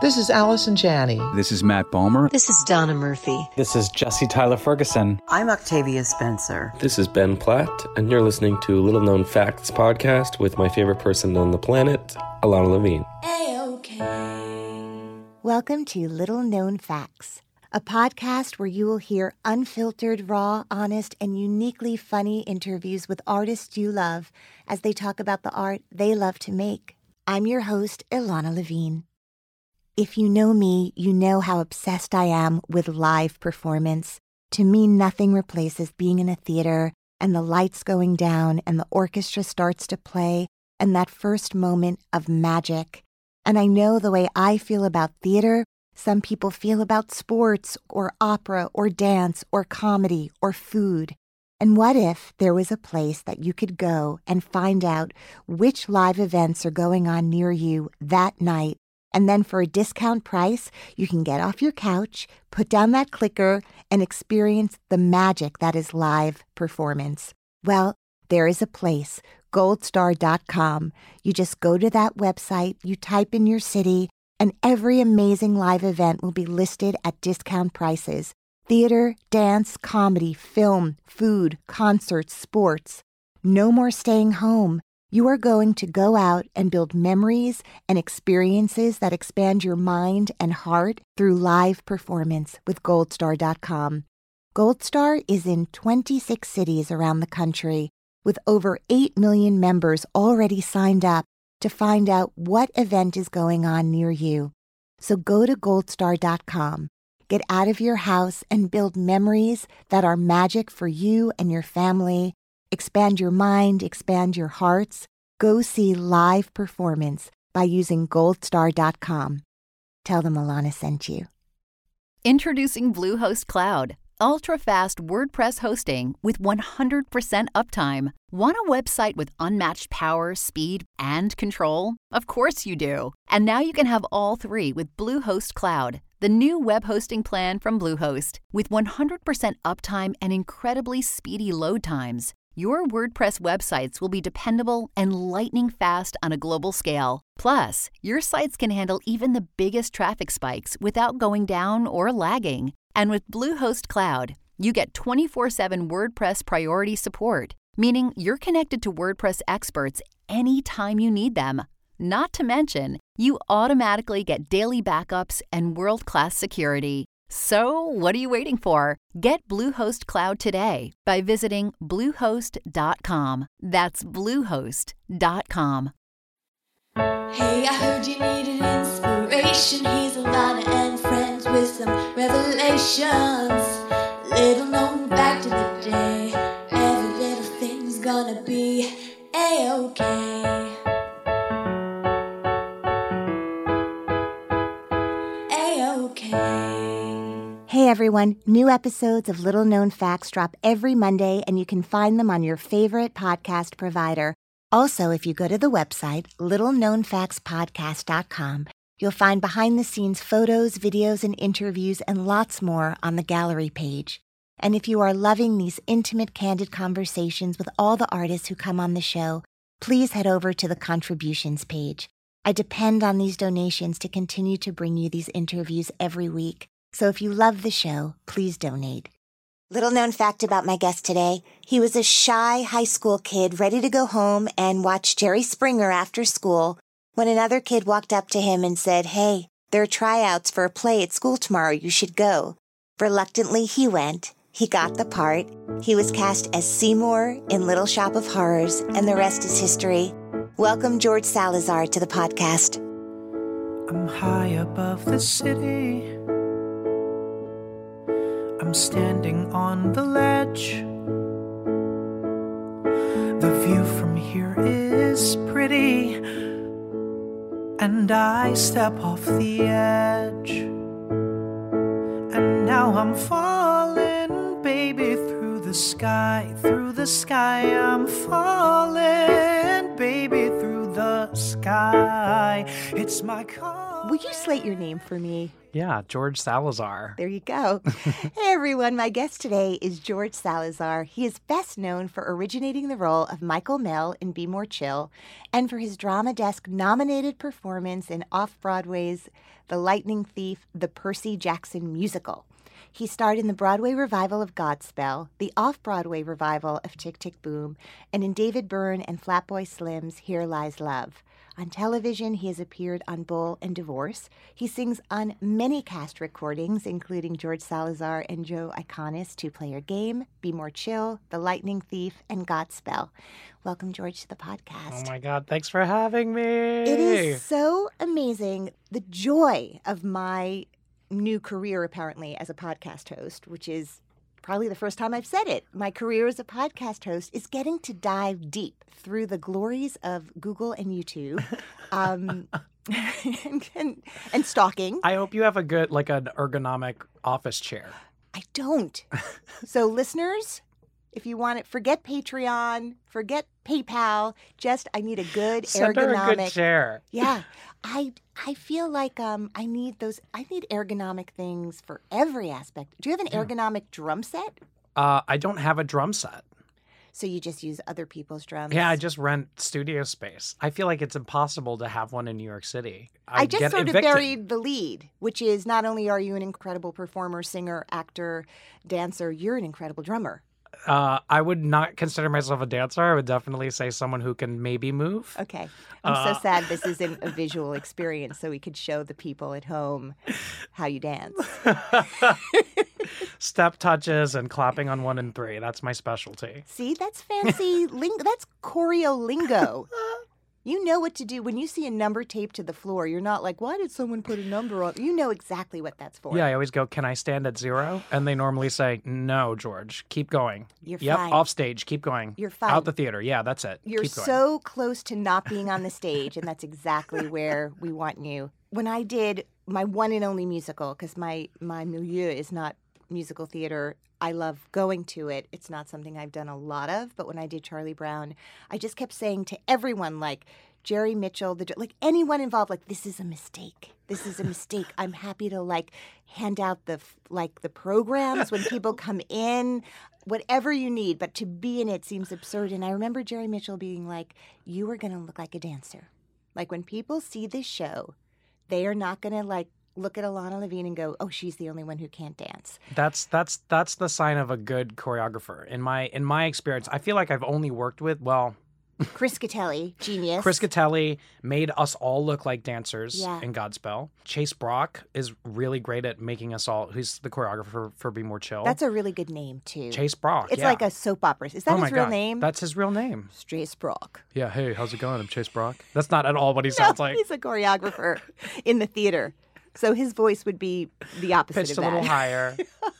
This is Allison Janney. This is Matt Bomer. This is Donna Murphy. This is Jesse Tyler Ferguson. I'm Octavia Spencer. This is Ben Platt, and you're listening to Little Known Facts podcast with my favorite person on the planet, Alana Levine. A-OK. Welcome to Little Known Facts, a podcast where you will hear unfiltered, raw, honest, and uniquely funny interviews with artists you love as they talk about the art they love to make. I'm your host, Alana Levine. If you know me, you know how obsessed I am with live performance. To me, nothing replaces being in a theater and the lights going down and the orchestra starts to play and that first moment of magic. And I know the way I feel about theater, some people feel about sports or opera or dance or comedy or food. And what if there was a place that you could go and find out which live events are going on near you that night? And then for a discount price, you can get off your couch, put down that clicker, and experience the magic that is live performance. Well, there is a place, goldstar.com. You just go to that website, you type in your city, and every amazing live event will be listed at discount prices. Theater, dance, comedy, film, food, concerts, sports. No more staying home. You are going to go out and build memories and experiences that expand your mind and heart through live performance with goldstar.com. Goldstar is in 26 cities around the country with over 8 million members already signed up to find out what event is going on near you. So go to goldstar.com. Get out of your house and build memories that are magic for you and your family. Expand your mind, expand your hearts. Go see live performance by using goldstar.com. Tell them Alana sent you. Introducing Bluehost Cloud, ultra-fast WordPress hosting with 100% uptime. Want a website with unmatched power, speed, and control? Of course you do. And now you can have all three with Bluehost Cloud, the new web hosting plan from Bluehost. With 100% uptime and incredibly speedy load times, your WordPress websites will be dependable and lightning fast on a global scale. Plus, your sites can handle even the biggest traffic spikes without going down or lagging. And with Bluehost Cloud, you get 24/7 WordPress priority support, meaning you're connected to WordPress experts anytime you need them. Not to mention, you automatically get daily backups and world-class security. So, what are you waiting for? Get Bluehost Cloud today by visiting Bluehost.com. That's Bluehost.com. Hey, I heard you needed inspiration. Here's Alana and friends with some revelations. Little known fact of the day. Every little thing's gonna be A-OK. Hey everyone, new episodes of Little Known Facts drop every Monday and you can find them on your favorite podcast provider. Also, if you go to the website, littleknownfactspodcast.com, you'll find behind-the-scenes photos, videos, and interviews and lots more on the gallery page. And if you are loving these intimate, candid conversations with all the artists who come on the show, please head over to the contributions page. I depend on these donations to continue to bring you these interviews every week. So if you love the show, please donate. Little known fact about my guest today, he was a shy high school kid ready to go home and watch Jerry Springer after school when another kid walked up to him and said, "Hey, there are tryouts for a play at school tomorrow. You should go." Reluctantly, he went. He got the part. He was cast as Seymour in Little Shop of Horrors, and the rest is history. Welcome George Salazar to the podcast. I'm high above the city. I'm standing on the ledge. The view from here is pretty, and I step off the edge. And now I'm falling, baby, through the sky. Through the sky I'm falling, baby, through the sky. It's my call. Will you slate your name for me? Yeah, George Salazar. There you go. Hey, everyone. My guest today is George Salazar. He is best known for originating the role of Michael Mell in Be More Chill and for his Drama Desk nominated performance in Off-Broadway's The Lightning Thief, the Percy Jackson musical. He starred in the Broadway revival of Godspell, the off-Broadway revival of Tick, Tick, Boom, and in David Byrne and Flatboy Slim's Here Lies Love. On television, he has appeared on Bull and Divorce. He sings on many cast recordings, including George Salazar and Joe Iconis' Two-Player Game, Be More Chill, The Lightning Thief, and Godspell. Welcome, George, to the podcast. Oh, my God. Thanks for having me. It is so amazing, the joy of my new career, apparently, as a podcast host, which is probably the first time I've said it. My career as a podcast host is getting to dive deep through the glories of Google and YouTube and stalking. I hope you have a good, like an ergonomic office chair. I don't. So listeners, if you want it, forget Patreon, forget PayPal. Just, I need a good Send ergonomic. her a good chair. Yeah. I feel like I need ergonomic things for every aspect. Do you have an ergonomic drum set? I don't have a drum set. So you just use other people's drums? Yeah, I just rent studio space. I feel like it's impossible to have one in New York City. I just get sort evicted. of buried the lead, which is not only are you an incredible performer, singer, actor, dancer, you're an incredible drummer. I would not consider myself a dancer. I would definitely say someone who can maybe move. Okay. I'm so sad this isn't a visual experience so we could show the people at home how you dance. Step touches and clapping on 1 and 3. That's my specialty. See, that's fancy lingo. That's choreo lingo. You know what to do. When you see a number taped to the floor, you're not like, why did someone put a number on? You know exactly what that's for. Yeah, I always go, can I stand at 0? And they normally say, no, George, keep going. You're yep, fine. Off stage, keep going. You're fine. Out the theater. Yeah, that's it. You're keep going. so close to not being on the stage, and that's exactly where we want you. When I did my one and only musical, because my milieu is not musical theater, I love going to it. It's not something I've done a lot of, but when I did Charlie Brown, I just kept saying to everyone, like Jerry Mitchell, like anyone involved, like, this is a mistake. This is a mistake. I'm happy to like hand out the programs when people come in, whatever you need, but to be in it seems absurd. And I remember Jerry Mitchell being like, you are going to look like a dancer. Like when people see this show, they are not going to like look at Alana Levine and go, oh, she's the only one who can't dance. That's the sign of a good choreographer. In my experience, I feel like I've only worked with, Chris Catelli, genius. Chris Catelli made us all look like dancers Yeah. in Godspell. Chase Brock is really great at making us all, who's the choreographer for Be More Chill. That's a really good name, too. Chase Brock, It's yeah. like a soap opera. Is that Oh my his real God. name? That's his real name. Chase Brock. Yeah, hey, how's it going? I'm Chase Brock. That's not at all what he sounds like. He's a choreographer in the theater. So his voice would be the opposite Pitched of a that. little higher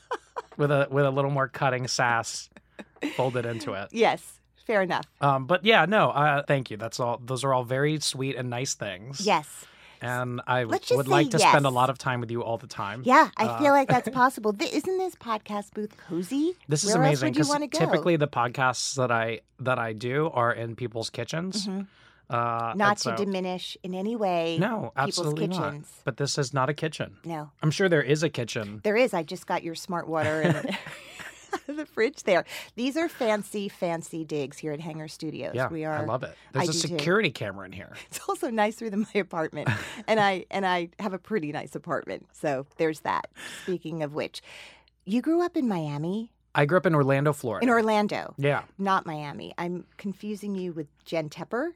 with a little more cutting sass folded into it. Yes, fair enough. But yeah, no, thank you. That's all. Those are all very sweet and nice things. Yes. And I Let's just would say like to yes. spend a lot of time with you all the time. Yeah, I feel like that's possible. Isn't this podcast booth cozy? This is Where amazing else would you want to go? typically the podcasts that I do are in people's kitchens. Mm-hmm. And Not to so- diminish in any way No, absolutely people's not. kitchens. But this is not a kitchen. No. I'm sure there is a kitchen. There is. I just got your smart water and out of the fridge there. These are fancy, fancy digs here at Hanger Studios. Yeah, We are. I love it. There's a do too. security camera in here. It's also nicer than my apartment, and I have a pretty nice apartment. So there's that. Speaking of which, you grew up in Miami, I grew up in Orlando, Florida. in Orlando, Yeah. not Miami. I'm confusing you with Jen Tepper.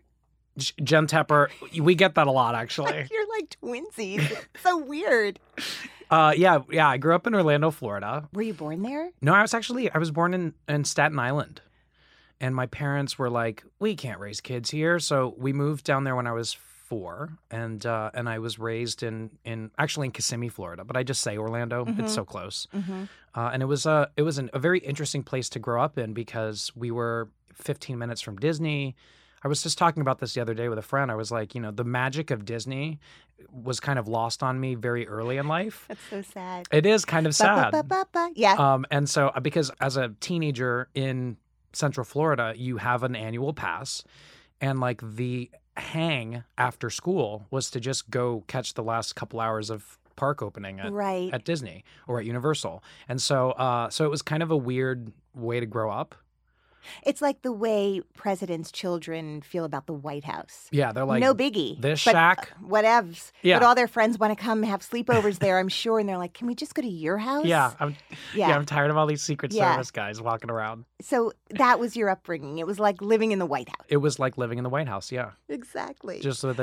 Jen Tepper, we get that a lot, actually. You're like twinsies. It's so weird. Yeah, I grew up in Orlando, Florida. Were you born there? No, I was born in Staten Island. And my parents were like, we can't raise kids here. So we moved down there when I was 4. And I was raised in Kissimmee, Florida. But I just say Orlando. It's so close. Mm-hmm. And it was a very interesting place to grow up in because we were 15 minutes from Disney. I was just talking about this the other day with a friend. I was like, the magic of Disney was kind of lost on me very early in life. That's so sad. It is kind of sad. Ba-ba-ba-ba-ba. Yeah. And so because as a teenager in Central Florida, you have an annual pass, and like the hang after school was to just go catch the last couple hours of park opening at Disney or at Universal. And so it was kind of a weird way to grow up. It's like the way presidents' children feel about the White House. Yeah, they're like, no biggie. This but, shack. Whatevs. Yeah. But all their friends want to come have sleepovers there, I'm sure. And they're like, can we just go to your house? Yeah, I'm tired of all these Secret Service guys walking around. So that was your upbringing. It was like living in the White House. It was like living in the White House, yeah. Exactly. Just with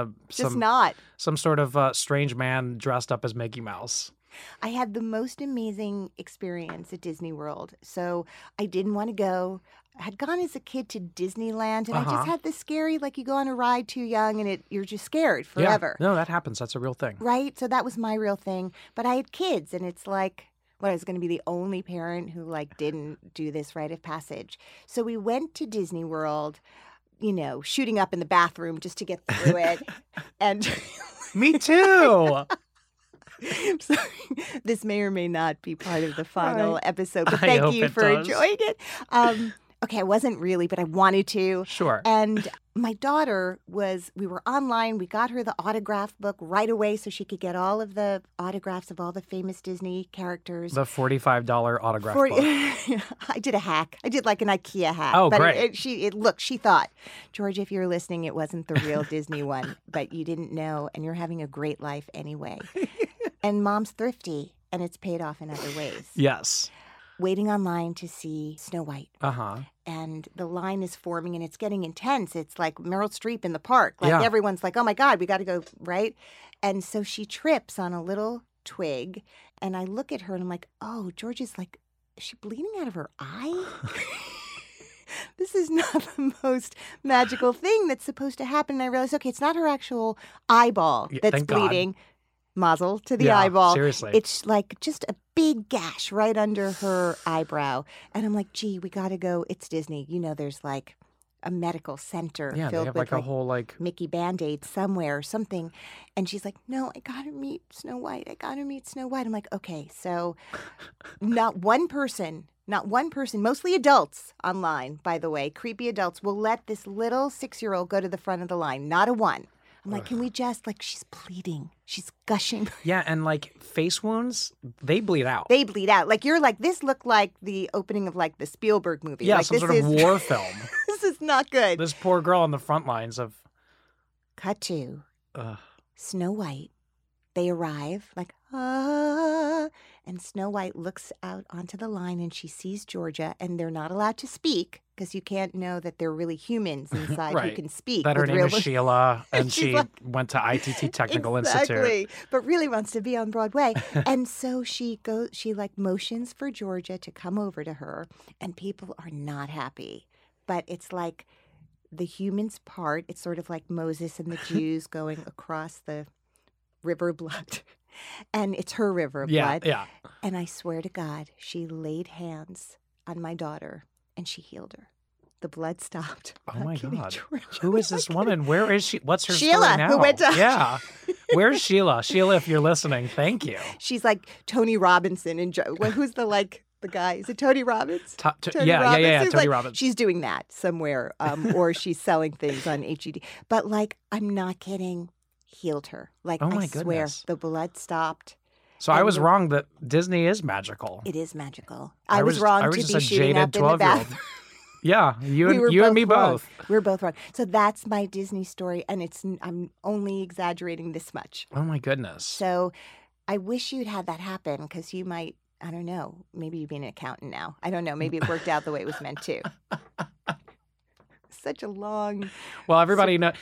some sort of strange man dressed up as Mickey Mouse. I had the most amazing experience at Disney World. So I didn't want to go. I had gone as a kid to Disneyland, and I just had this scary, like you go on a ride too young, and you're just scared forever. Yeah. No, that happens. That's a real thing. Right? So that was my real thing. But I had kids, and it's like, I was going to be the only parent who didn't do this rite of passage. So we went to Disney World, shooting up in the bathroom just to get through it. And me too. So, this may or may not be part of the final episode, but thank you for enjoying it. Okay, I wasn't really, but I wanted to. Sure. And my daughter we were online. We got her the autograph book right away so she could get all of the autographs of all the famous Disney characters. The $45 autograph book. I did a hack. I did like an IKEA hack. Oh, but great. She thought, George, if you're listening, it wasn't the real Disney one, but you didn't know, and you're having a great life anyway. And Mom's thrifty, and it's paid off in other ways. Yes. Waiting online to see Snow White. Uh-huh. And the line is forming, and it's getting intense. It's like Meryl Streep in the park. Everyone's like, oh, my God, we got to go, right? And so she trips on a little twig, and I look at her, and I'm like, oh, George is like, is she bleeding out of her eye? This is not the most magical thing that's supposed to happen. And I realized, okay, it's not her actual eyeball that's bleeding. God. Mazel to the eyeball. Seriously. It's like just a big gash right under her eyebrow. And I'm like, gee, we got to go. It's Disney. there's like a medical center filled with like a whole Mickey Band-Aid somewhere or something. And she's like, no, I got to meet Snow White. I'm like, okay, so not one person, mostly adults online, by the way, creepy adults, will let this little 6-year-old go to the front of the line. Not a one. I'm like, can we just, she's bleeding. She's gushing. Yeah, and, face wounds, they bleed out. You're like, this looked like the opening of, the Spielberg movie. Yeah, some sort of war film. This is not good. This poor girl on the front lines of... Cut to Snow White. They arrive, and Snow White looks out onto the line, and she sees Georgia, and they're not allowed to speak because you can't know that they're really humans inside who can speak. That her name is Sheila, and she went to ITT Technical Institute. But really wants to be on Broadway. And so she motions for Georgia to come over to her, and people are not happy. But it's like the humans part. It's sort of like Moses and the Jews going across the river of blood. And it's her river of blood. Yeah. And I swear to God, she laid hands on my daughter and she healed her. The blood stopped. Oh my God. Who is this woman? Where is she? What's her Sheila, story now? Who went to... Yeah. Where's Sheila? Sheila, if you're listening, thank you. She's like Tony Robinson and who's the guy? Is it Tony Robbins? Tony Robbins. She's doing that somewhere, or she's selling things on HED. But I'm not kidding. Healed her. Oh my I swear, goodness. the blood stopped. So I was wrong that Disney is magical. It is magical. I was wrong to be shooting up in the bathroom. Yeah, you and me both. We were both wrong. So that's my Disney story, and I'm only exaggerating this much. Oh my goodness. So I wish you'd had that happen because you might, I don't know, maybe you'd be an accountant now. I don't know. Maybe it worked out the way it was meant to. Such a long. Well, everybody know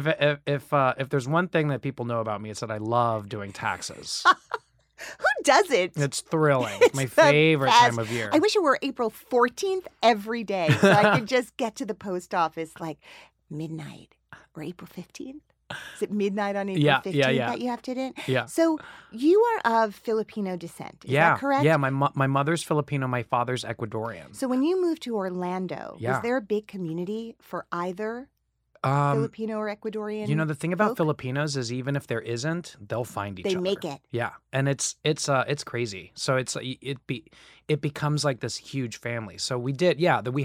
if there's one thing that people know about me, it's that I love doing taxes. Who doesn't? It's thrilling. It's my favorite time of year. I wish it were April 14th every day so I could just get to the post office midnight or April 15th. Is it midnight on April 15th that you have to do it? Yeah. So you are of Filipino descent. Is that correct? Yeah, my mother's Filipino, my father's Ecuadorian. So when you moved to Orlando, was there a big community for either Filipino or Ecuadorian? You know, the thing about folk? Filipinos is even if there isn't, they'll find each other. They make it. Yeah, and it's crazy. So it becomes like this huge family. So we had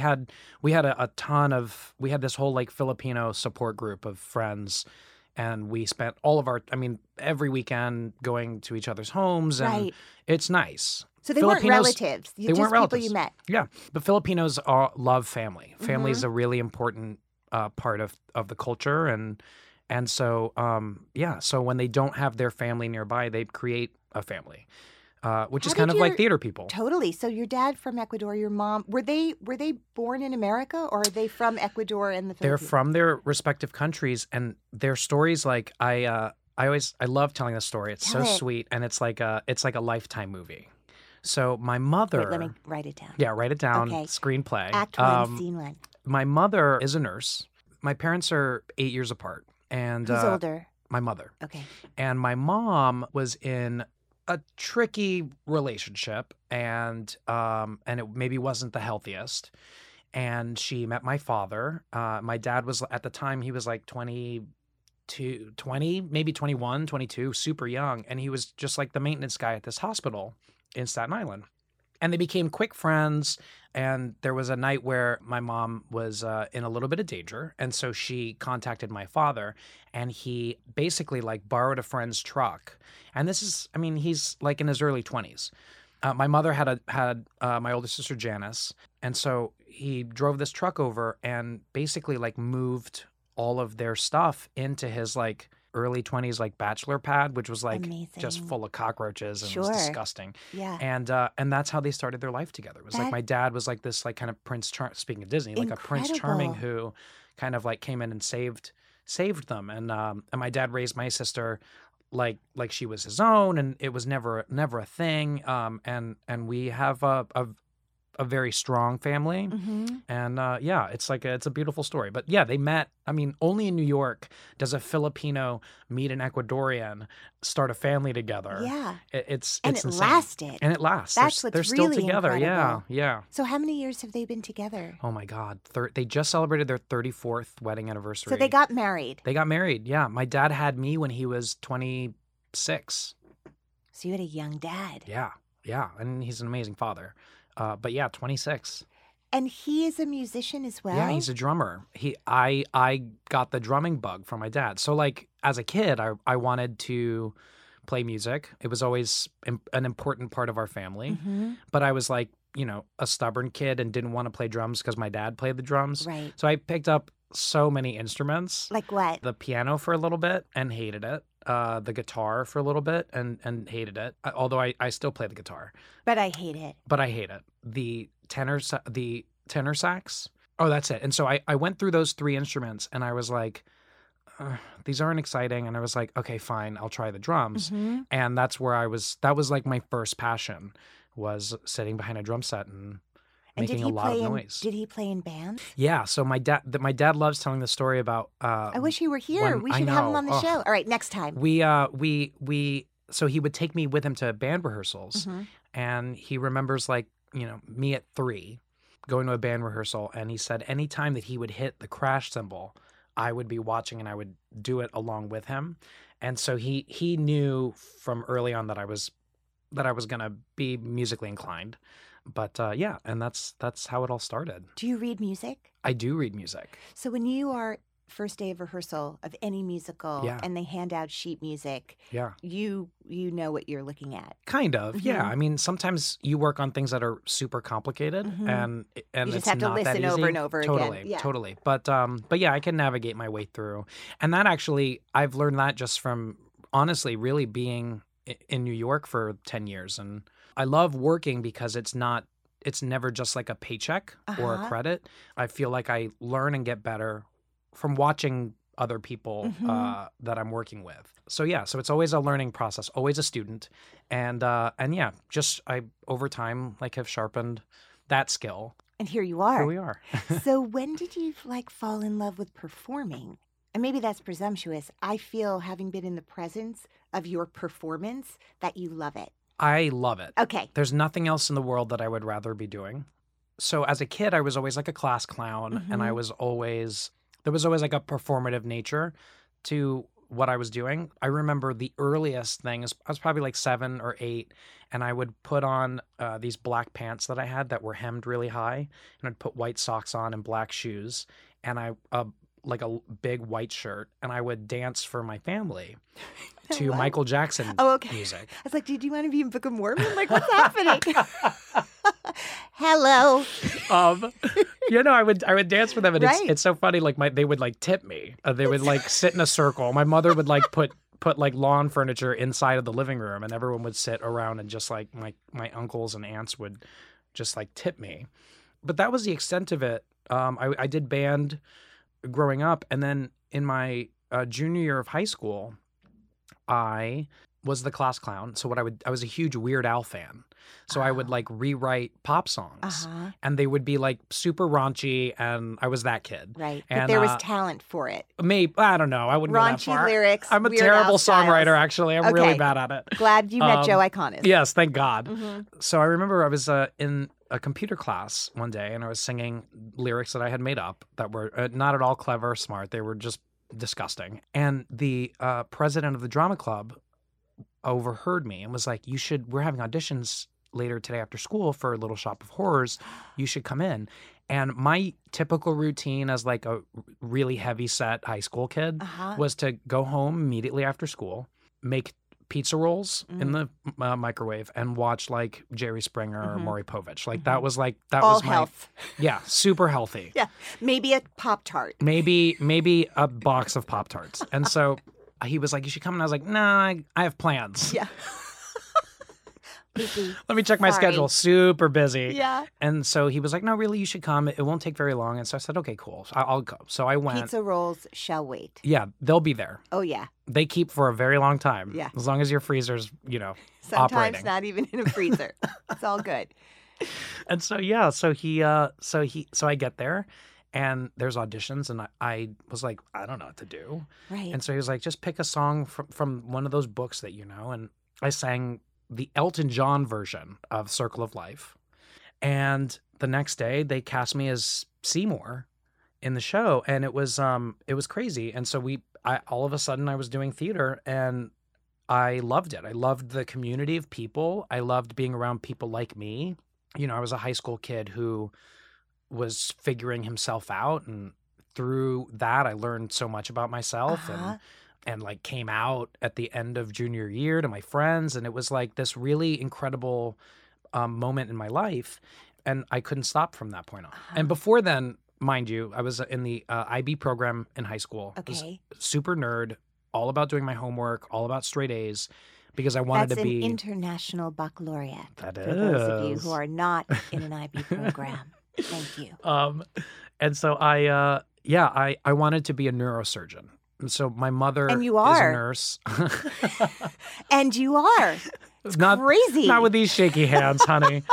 this whole like Filipino support group of friends, and we spent every weekend going to each other's homes, and Right. it's nice. So they weren't Filipinos- relatives. They Just weren't people relatives. you met. Yeah, but Filipinos love family. Family Mm-hmm. is a really important part of the culture, and so so when they don't have their family nearby, they create a family, which is How kind did of like your- theater people. Totally. So your dad from Ecuador, your mom, were they born in America, or are they from Ecuador and the They're Philippines? from their respective countries, and their stories like I love telling this story. It's Tell so it. sweet, and it's like a Lifetime movie. So my mother, Wait, let me write it down. yeah, write it down. Okay. Screenplay. Act 1, scene 1. My mother is a nurse. My parents are 8 years apart, and Who's older? my mother. Okay. And my mom was in a tricky relationship, and it maybe wasn't the healthiest. And she met my father. My dad was, at the time, he was like 20, maybe 21, 22, super young. And he was just like the maintenance guy at this hospital in Staten Island. And they became quick friends. And there was a night where my mom was in a little bit of danger. And so she contacted my father, and he basically like borrowed a friend's truck. And this is, he's like in his early 20s. My mother had my older sister Janice. And so he drove this truck over and basically like moved all of their stuff into his like early 20s like bachelor pad, which was like just Amazing. full of cockroaches and Sure. was disgusting. Yeah. And that's how they started their life together. It was like That- my dad was like this like kind of speaking of Disney, like a Prince Charming Incredible. who kind of like came in and saved them. And my dad raised my sister like she was his own, and it was never a thing. And we have a very strong family. Mm-hmm. And it's a beautiful story. But yeah, they met. Only in New York does a Filipino meet an Ecuadorian, start a family together. Yeah. It's And it insane. lasted. And it lasts. That's they're what's still really together. incredible. Yeah. So how many years have they been together? Oh my God, they just celebrated their 34th wedding anniversary. So they got married. They got married. Yeah, my dad had me when he was 26. So you had a young dad. Yeah, and he's an amazing father. But yeah, 26. And he is a musician as well? Yeah, he's a drummer. I got the drumming bug from my dad. So like as a kid, I wanted to play music. It was always an important part of our family. Mm-hmm. But I was like, a stubborn kid and didn't want to play drums because my dad played the drums. Right. So I picked up so many instruments. Like what? The piano for a little bit and hated it. The guitar for a little bit and hated it. Although I still play the guitar. But I hate it. But I hate it. The tenor sax. Oh, that's it. And so I went through those 3 instruments, and I was like, these aren't exciting. And I was like, okay, fine, I'll try the drums. Mm-hmm. And that's where that was like my first passion, was sitting behind a drum set and making a lot of noise. Did he play in bands? Yeah. So my dad loves telling the story about. I wish he were here. when- We I should have him know. on the Ugh. show. All right, next time. So he would take me with him to band rehearsals, Mhm. and he remembers like, me at 3 going to a band rehearsal, and he said anytime that he would hit the crash cymbal, I would be watching and I would do it along with him. And so he knew from early on that I was going to be musically inclined. But and that's how it all started. Do you read music? I do read music. So when you are first day of rehearsal of any musical Yeah. and they hand out sheet music, Yeah. you know what you're looking at. Kind of, yeah. Mhm. Sometimes you work on things that are super complicated, Mhm. and You it's just have to not that listen over easy. and over again. Totally, Yeah. totally. But yeah, I can navigate my way through, and that actually I've learned that just from honestly really being in New York for 10 years, and I love working because it's never just like a paycheck or a Uh-huh. credit. I feel like I learn and get better from watching other people Mhm. that I'm working with. So yeah, so it's always a learning process, always a student, and yeah, just I over time like have sharpened that skill. And here you are. Here we are. So when did you fall in love with performing? And maybe that's presumptuous. I feel, having been in the presence of your performance, that you love it. I love it. Okay. There's nothing else in the world that I would rather be doing. So as a kid, I was always like a class clown, and I Mhm. was always there was always like a performative nature to what I was doing. I remember the earliest thing is I was probably like 7 or 8, and I would put on these black pants that I had that were hemmed really high, and I'd put white socks on and black shoes, and like a big white shirt, and I would dance for my family to What? Michael Jackson music. I was like, did you want to be in Book of Mormon? Like, what's happening? Hello. I would dance for them, and Right. it's so funny. Like they would like tip me. They would like sit in a circle. My mother would like put like lawn furniture inside of the living room, and everyone would sit around, and just like my uncles and aunts would just like tip me. But that was the extent of it. I did band growing up, and then in my junior year of high school, I was the class clown. So I was a huge Weird Al fan. So I would like rewrite pop songs, and they would be like super raunchy, and I was that kid. Right. And But there was talent for it. maybe I don't know. I wouldn't go that Raunchy far. lyrics, I'm a Weird terrible Al styles. songwriter. Actually, I'm really Okay. bad at it. Glad you met Joe Iconis. Yes, thank God. Mm-hmm. So I remember I was in a computer class one day, and I was singing lyrics that I had made up that were not at all clever or smart. They were just disgusting. And the president of the drama club overheard me and was like, we're having auditions later today after school for Little Shop of Horrors. You should come in. And my typical routine as like a really heavy set high school kid was to go home immediately after school, make pizza rolls in the microwave, and watch like Jerry Springer or Maury Povich. Like that was All was my health. Yeah, super healthy. Yeah. Maybe a Pop-Tart. Maybe a box of Pop-Tarts. And so he was like, you should come. And I was like, nah, I have plans. Yeah. Busy. Let me check my Sorry. schedule. Super busy. Yeah. And so he was like, no, really, you should come. It won't take very long. And so I said, okay, cool. I'll go. So I went. Pizza rolls shall wait. Yeah, they'll be there. Oh, yeah. They keep for a very long time. Yeah. As long as your freezer's, Sometimes operating. not even in a freezer. It's all good. And so, yeah, so I get there, and there's auditions, and I was like, I don't know what to do. Right. And so he was like, just pick a song from one of those books that you know. And I sang the Elton John version of Circle of Life. And the next day they cast me as Seymour in the show. And it was crazy. And so all of a sudden I was doing theater, and I loved it. I loved the community of people. I loved being around people like me. I was a high school kid who was figuring himself out. And through that, I learned so much about myself and like came out at the end of junior year to my friends. And it was like this really incredible moment in my life. And I couldn't stop from that point on. And before then, mind you, I was in the IB program in high school. Okay. I was super nerd, all about doing my homework, all about straight A's, because I wanted That's to be. an international baccalaureate. That for those of you is. who are not in an IB program. Thank you. And so I wanted to be a neurosurgeon. And so my mother And you is are. a nurse. And you are. It's Not- crazy. Not with these shaky hands, honey.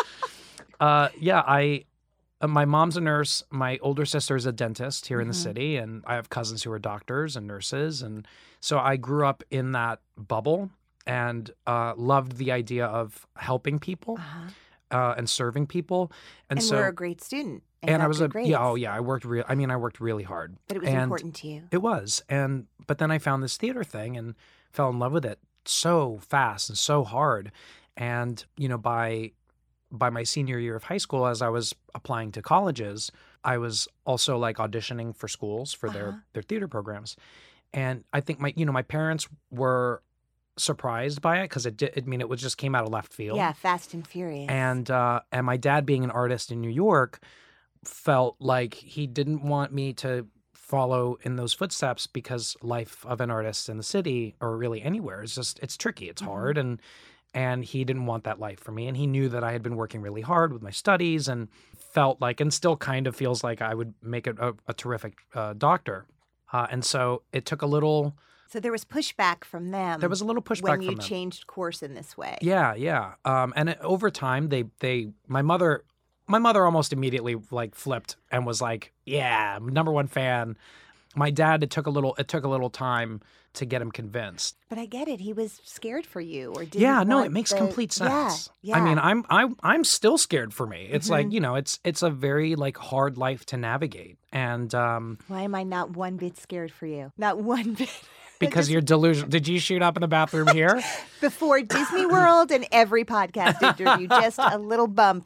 My mom's a nurse. My older sister is a dentist here in the city, and I have cousins who are doctors and nurses. And so I grew up in that bubble and loved the idea of helping people and serving people. And so we're a great student. and got I was good grades. I worked really hard. But it was And important to you. It was. But then I found this theater thing and fell in love with it so fast and so hard. And, by my senior year of high school, as I was applying to colleges, I was also like auditioning for schools for their theater programs. And I think my parents were surprised by it because it just came out of left field. Yeah, Fast and Furious. And my dad, being an artist in New York, felt like he didn't want me to follow in those footsteps because life of an artist in the city or really anywhere is it's tricky. It's hard. And he didn't want that life for me. And he knew that I had been working really hard with my studies and felt like, and still kind of feels like I would make a terrific doctor. And so it took a little. So there was pushback from them. There was a little pushback when from you them. changed course in this way. Yeah. And over time, my mother almost immediately like flipped and was like, "Yeah, number one fan." My dad, it took a little time to get him convinced. But I get it. He was scared for you, or didn't Yeah, no, want it makes the- complete sense. Yeah, I mean, yeah. I'm still scared for me. It's like, it's a very like hard life to navigate. And Why am I not one bit scared for you? Not one bit. because you're delusional. Did you shoot up in the bathroom here? Before Disney World and every podcast interview, just a little bump.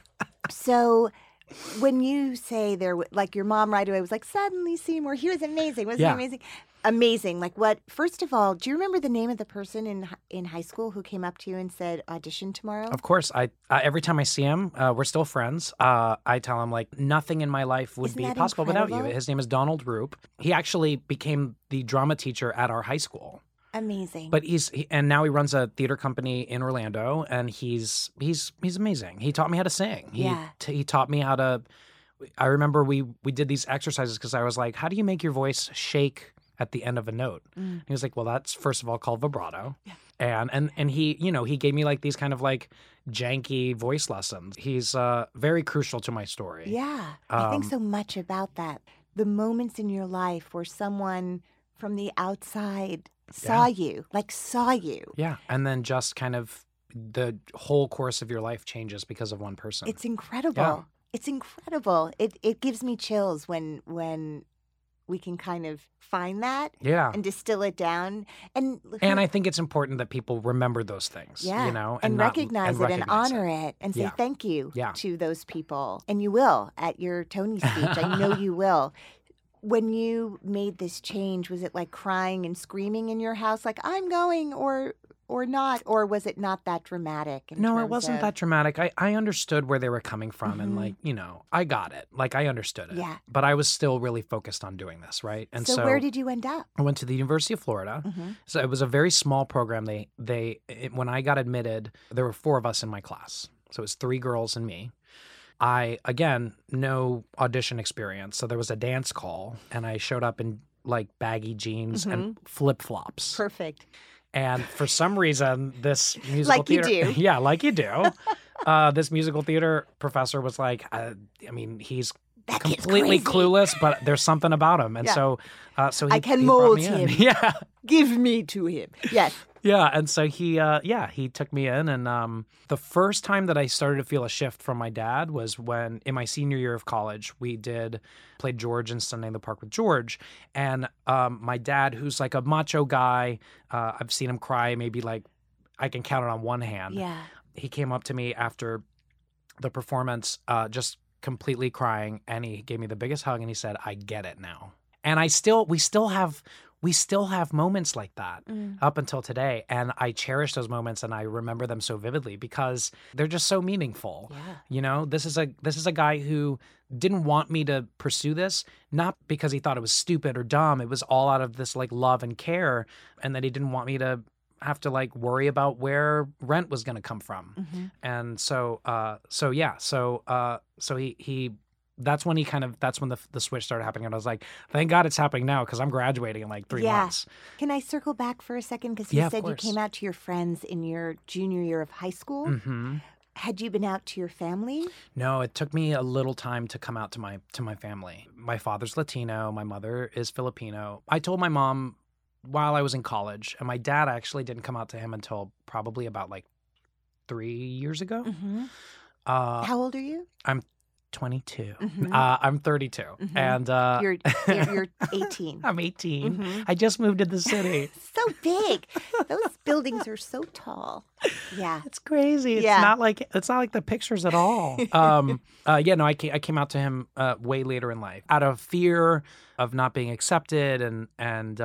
So when you say like your mom right away was like, suddenly Seymour, he was amazing. Wasn't he amazing? Amazing. Like what? First of all, do you remember the name of the person in high school who came up to you and said, audition tomorrow? Of course. I every time I see him, we're still friends. I tell him like nothing in my life would Isn't be that possible without you. incredible? His name is Donald Roop. He actually became the drama teacher at our high school. Amazing. But and now he runs a theater company in Orlando, and he's amazing. He taught me how to sing. He taught me how to. I remember we did these exercises because I was like, how do you make your voice shake at the end of a note? He was like, well, that's first of all called vibrato. Yeah. And he, he gave me like these kind of like janky voice lessons. He's very crucial to my story. Yeah. I think so much about that. The moments in your life where someone from the outside saw you. Yeah. And then just kind of the whole course of your life changes because of one person. It's incredible. Yeah. It's incredible. It gives me chills when we can kind of find that and distill it down. And I think it's important that people remember those things, and not- recognize it and honor it and say thank you to those people. And you will at your Tony speech. I know you will. When you made this change, was it like crying and screaming in your house, like I'm going or not? Or was it not that dramatic? No, it wasn't that dramatic. I understood where they were coming from and like, I got it. Like I understood it. Yeah. But I was still really focused on doing this, right? And So where did you end up? I went to the University of Florida. So it was a very small program. When I got admitted, there were 4 of us in my class. So it was 3 girls and me. Again, no audition experience. So there was a dance call and I showed up in like baggy jeans and flip-flops. Perfect. And for some reason, this musical Like you theater... do. Yeah, like you do. This musical theater professor was like, he's That kid's completely crazy. clueless, but there's something about him. And Yeah. so I can he brought mold me in. him. Yeah. Give me to him. Yes. Yeah, and so he took me in, and the first time that I started to feel a shift from my dad was when, in my senior year of college, we played George in Sunday in the Park with George, and my dad, who's like a macho guy, I've seen him cry maybe like I can count it on one hand. Yeah. He came up to me after the performance, just completely crying, and he gave me the biggest hug, and he said, "I get it now." And we still have moments like that up until today. And I cherish those moments and I remember them so vividly because they're just so meaningful. Yeah. This is a guy who didn't want me to pursue this, not because he thought it was stupid or dumb. It was all out of this like love and care, and that he didn't want me to have to like worry about where rent was going to come from. And so he that's when the switch started happening. And I was like, thank God it's happening now because I'm graduating in like 3 months. Can I circle back for a second? Because you Yeah, of said you course. came out to your friends in your junior year of high school. Mm-hmm. Had you been out to your family? No, it took me a little time to come out to my family. My father's Latino. My mother is Filipino. I told my mom while I was in college, and my dad actually didn't come out to him until probably about like 3 years ago. Mm-hmm. How old are you? I'm 22. Mhm. I'm 32. Mhm. And You're 18. I'm 18. Mhm. I just moved to the city. So big. Those buildings are so tall. Yeah. It's crazy. It's Yeah. not like the pictures at all. I came out to him way later in life out of fear of not being accepted, and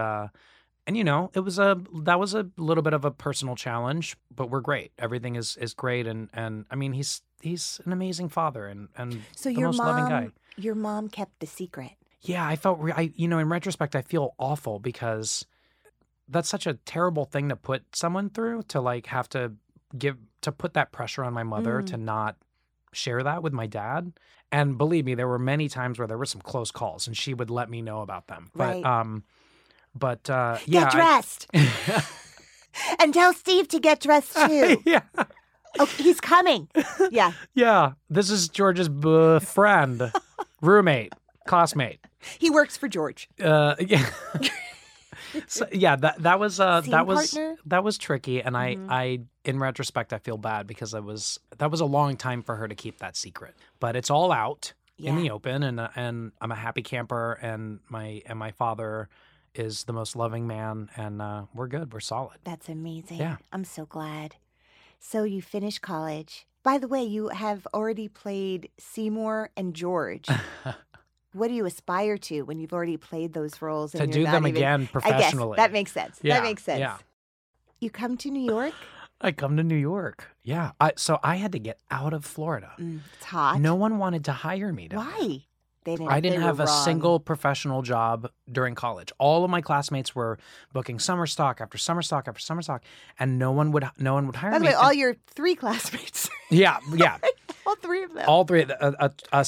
that was a little bit of a personal challenge, but we're great. Everything is great, and I mean he's an amazing father and So the most loving guy. your mom kept the secret. Yeah, I felt in retrospect I feel awful because that's such a terrible thing to put someone through, to like have to put that pressure on my mother to not share that with my dad. And believe me, there were many times where there were some close calls and she would let me know about them. But Right. yeah. Get dressed. And tell Steve to get dressed too. Yeah. Oh, he's coming. Yeah. Yeah. This is George's friend, roommate. classmate. He works for George. Yeah. So, yeah, that was partner? that was tricky, and I in retrospect I feel bad because that was a long time for her to keep that secret. But it's all out in the open, and I'm a happy camper, and my father is the most loving man, and we're good, we're solid. That's amazing. Yeah. I'm so glad. So you finished college. By the way, you have already played Seymour and George. What do you aspire to when you've already played those roles? To and do you're them not even, again professionally. I guess that makes sense. Yeah, That makes sense. yeah. You come to New York? I come to New York. Yeah. So I had to get out of Florida. It's hot. No one wanted to hire me. Why? They I didn't they have were a wrong. single professional job during college. All of my classmates were booking summer stock after summer stock after summer stock, and no one would hire By the me. way, all your 3 classmates. Yeah. All 3 of them. All three, a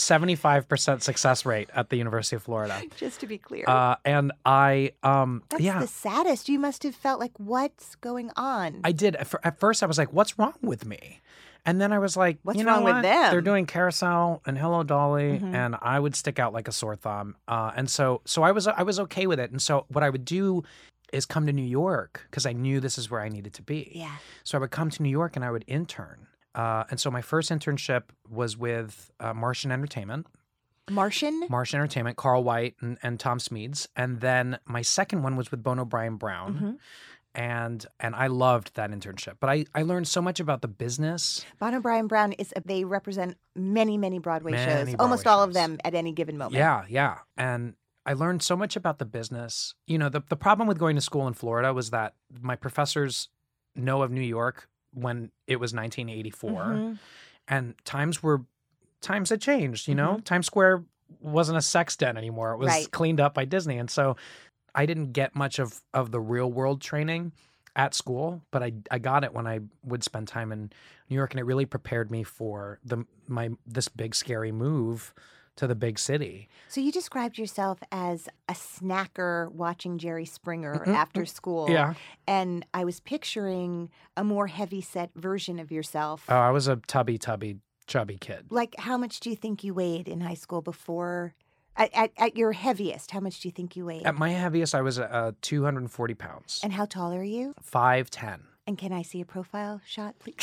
75% success rate at the University of Florida. Just to be clear. And I, That's the saddest. You must have felt like, what's going on? I did. At first, I was like, "What's wrong with me?" And then I was like, What's you know wrong with what? them? They're doing Carousel and Hello Dolly, and I would stick out like a sore thumb. And so I was okay with it. And so what I would do is come to New York because I knew this is where I needed to be. Yeah. So I would come to New York and I would intern. And so my first internship was with Martian Entertainment. Martian? Martian Entertainment, Carl White and Tom Smeeds. And then my second one was with Bono Bryan Brown. And I loved that internship. But I learned so much about the business. Bono Bryan Brown they represent many, many Broadway Many shows. Broadway Almost all of shows. them at any given moment. Yeah. And I learned so much about the business. You know, the problem with going to school in Florida was that my professors know of New York when it was 1984. And times had changed, you know? Times Square wasn't a sex den anymore. It was cleaned up by Disney. And so I didn't get much of the real world training at school, but I got it when I would spend time in New York, and it really prepared me for this big scary move to the big city. So you described yourself as a snacker watching Jerry Springer after school. Yeah. And I was picturing a more heavy-set version of yourself. Oh, I was a chubby kid. Like, how much do you think you weighed in high school before? At your heaviest, how much do you think you weighed? At my heaviest, I was 240 pounds. And how tall are you? 5'10". And can I see a profile shot, please?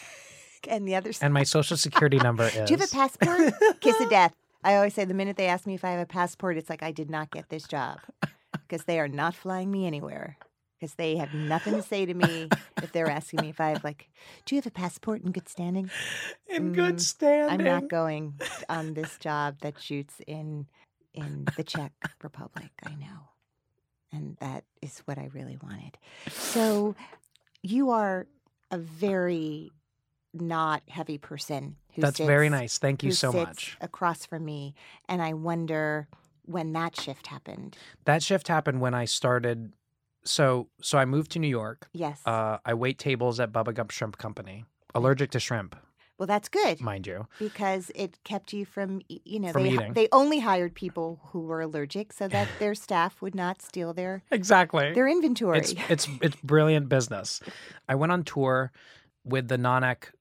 And the other side. And my social security number is... Do you have a passport? Kiss of death. I always say the minute they ask me if I have a passport, it's like I did not get this job. Because they are not flying me anywhere. Because they have nothing to say to me if they're asking me if I have, like, do you have a passport in good standing? In good standing. I'm not going on this job that shoots in the Czech Republic. I know. And that is what I really wanted. So you are a very not heavy person. That's very nice. Thank you who so sits much. across from me. And I wonder when that shift happened. That shift happened when I started... So I moved to New York. Yes. I wait tables at Bubba Gump Shrimp Company. Allergic to shrimp, Well, that's good. mind you. Because it kept you from, From eating. they only hired people who were allergic so that their staff would not steal their Exactly. inventory. It's brilliant business. I went on tour with the Nonek.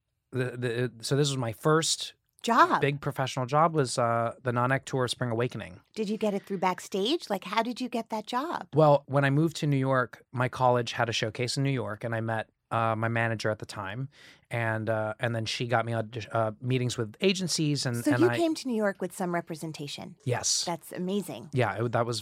So this was my first job. big professional job was the Nonek tour Spring Awakening. Did you get it through backstage? Like, how did you get that job? Well, when I moved to New York, my college had a showcase in New York, and I met my manager at the time, and then she got me meetings with agencies, and So you I came to New York with some representation. yes, That's amazing. yeah, that was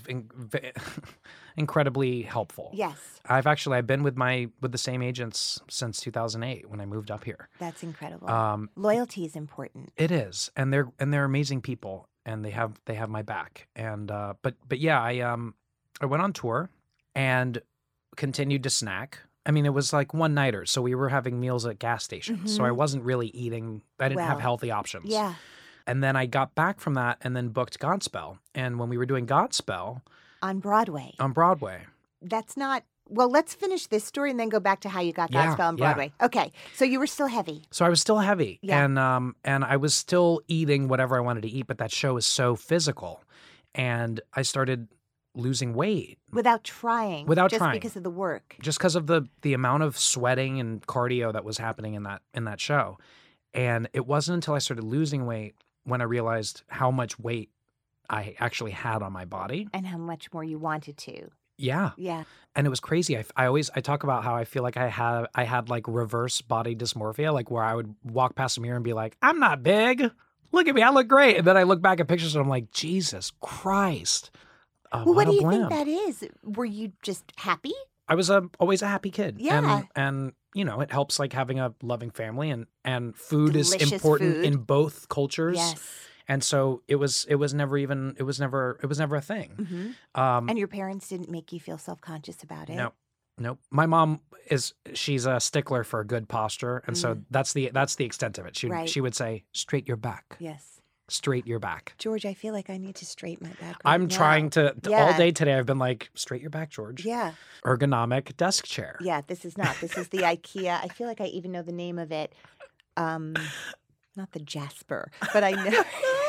incredibly helpful. Yes, I've been with the same agents since 2008 when I moved up here. that's incredible. Loyalty is important. It is, and they're amazing people, and they have my back. And but yeah, I went on tour and continued to snack. I mean, it was like one-nighters, so we were having meals at gas stations. So I wasn't really eating. I didn't have Well, healthy options. Yeah. And then I got back from that and then booked Godspell. And when we were doing Godspell On Broadway. on Broadway, That's not. Well, let's finish this story and then go back to how you got Yeah, Godspell on yeah. Broadway. Okay. So you were still heavy. so I was still heavy. Yeah. And I was still eating whatever I wanted to eat, but that show is so physical. And I started losing weight Without trying. Without just trying. because of the work. just because of the amount of sweating and cardio that was happening in that show. And it wasn't until I started losing weight when I realized how much weight I actually had on my body. And how much more you wanted to. Yeah. Yeah. And it was crazy. I talk about how I feel like I had like reverse body dysmorphia, like where I would walk past a mirror and be like, I'm not big. Look at me. I look great. And then I look back at pictures and I'm like, Jesus Christ. Well, what a do you blimp. think that is? Were you just happy? I was always a happy kid. Yeah. And you know, it helps like having a loving family and food Delicious is important food. in both cultures. Yes. And so it was never a thing. Mm-hmm. And your parents didn't make you feel self-conscious about it? Nope. My mom she's a stickler for good posture. And so that's the extent of it. She would say, straight your back. Yes. Straight your back. George, I feel like I need to straighten my back. I'm trying to all day today. I've been like, straight your back, George. Yeah. Ergonomic desk chair. Yeah, this is not. This is the IKEA. I feel like I even know the name of it. Not the Jasper, but I know.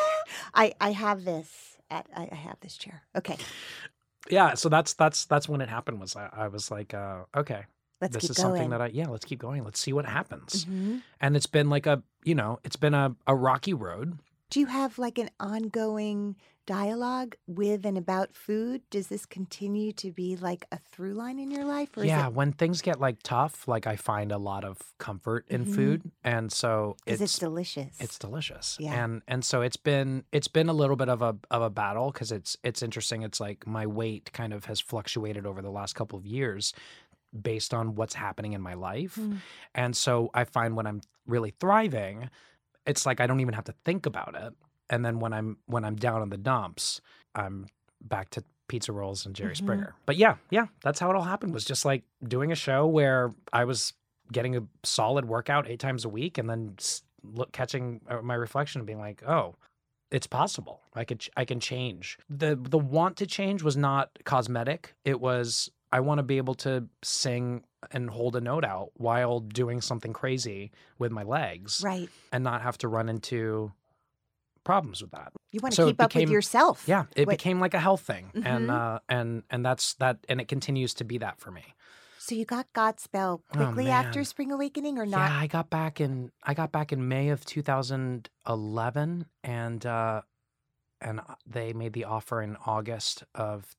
I have this. I have this chair. Okay. Yeah. So that's when it happened. Was I was like, okay. Let's this keep is going. something that let's keep going. Let's see what happens. Mm-hmm. And it's been like it's been a rocky road. Do you have like an ongoing dialogue with and about food? Does this continue to be like a through line in your life? Or Yeah, is it... when things get like tough, like I find a lot of comfort in food, and so it's delicious. It's delicious, yeah. And so it's been a little bit of a battle because it's interesting. It's like my weight kind of has fluctuated over the last couple of years based on what's happening in my life, and so I find when I'm really thriving, it's like I don't even have to think about it. And then when I'm down in the dumps, I'm back to pizza rolls and Jerry Springer. But yeah, that's how it all happened. Was just like doing a show where I was getting a solid workout 8 times a week, and then catching my reflection and being like, oh, it's possible. I can change. The want to change was not cosmetic. It was I want to be able to sing and hold a note out while doing something crazy with my legs, right, and not have to run into problems with that. You want to keep up with yourself. Yeah, it became like a health thing, and that's that, and it continues to be that for me. So you got Godspell quickly after Spring Awakening, or not? Yeah, I got back in May of 2011, and they made the offer in August of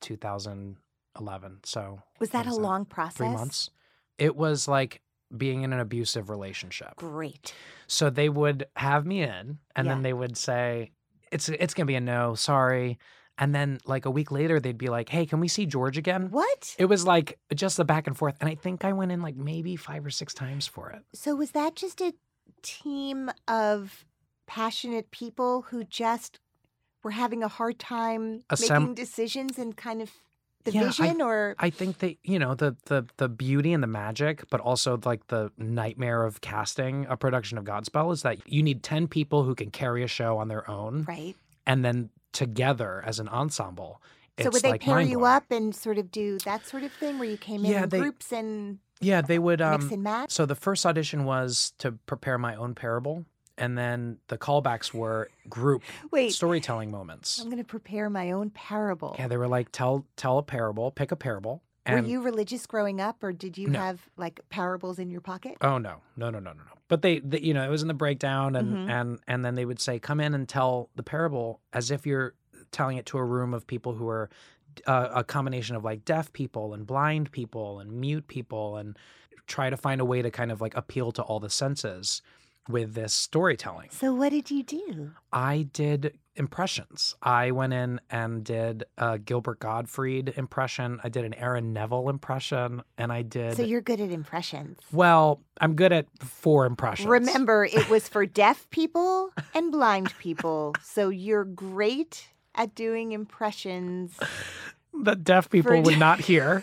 2011. So was that a long process? 3 months. It was like being in an abusive relationship. Great. So they would have me in, and then they would say, "It's gonna be a no, sorry." And then like a week later, they'd be like, "Hey, can we see George again?" What? It was like just a back and forth, and I think I went in like maybe 5 or 6 times for it. So was that just a team of passionate people who just were having a hard time making decisions and kind of the vision, or I think they, the beauty and the magic, but also like the nightmare of casting a production of Godspell is that you need 10 people who can carry a show on their own, right? And then together as an ensemble. So would they pair you up and sort of do that sort of thing where you came in groups and they would mix and match? So the first audition was to prepare my own parable. And then the callbacks were group storytelling moments. I'm going to prepare my own parable. Yeah, they were like, tell a parable, pick a parable. And were you religious growing up, or did you have like parables in your pocket? Oh, no. But they it was in the breakdown, and then they would say, come in and tell the parable as if you're telling it to a room of people who are a combination of like deaf people and blind people and mute people, and try to find a way to kind of like appeal to all the senses with this storytelling. So what did you do? I did impressions. I went in and did a Gilbert Gottfried impression. I did an Aaron Neville impression, and I did... So you're good at impressions. Well, I'm good at 4 impressions. Remember, it was for deaf people and blind people. So you're great at doing impressions. The deaf people would not hear.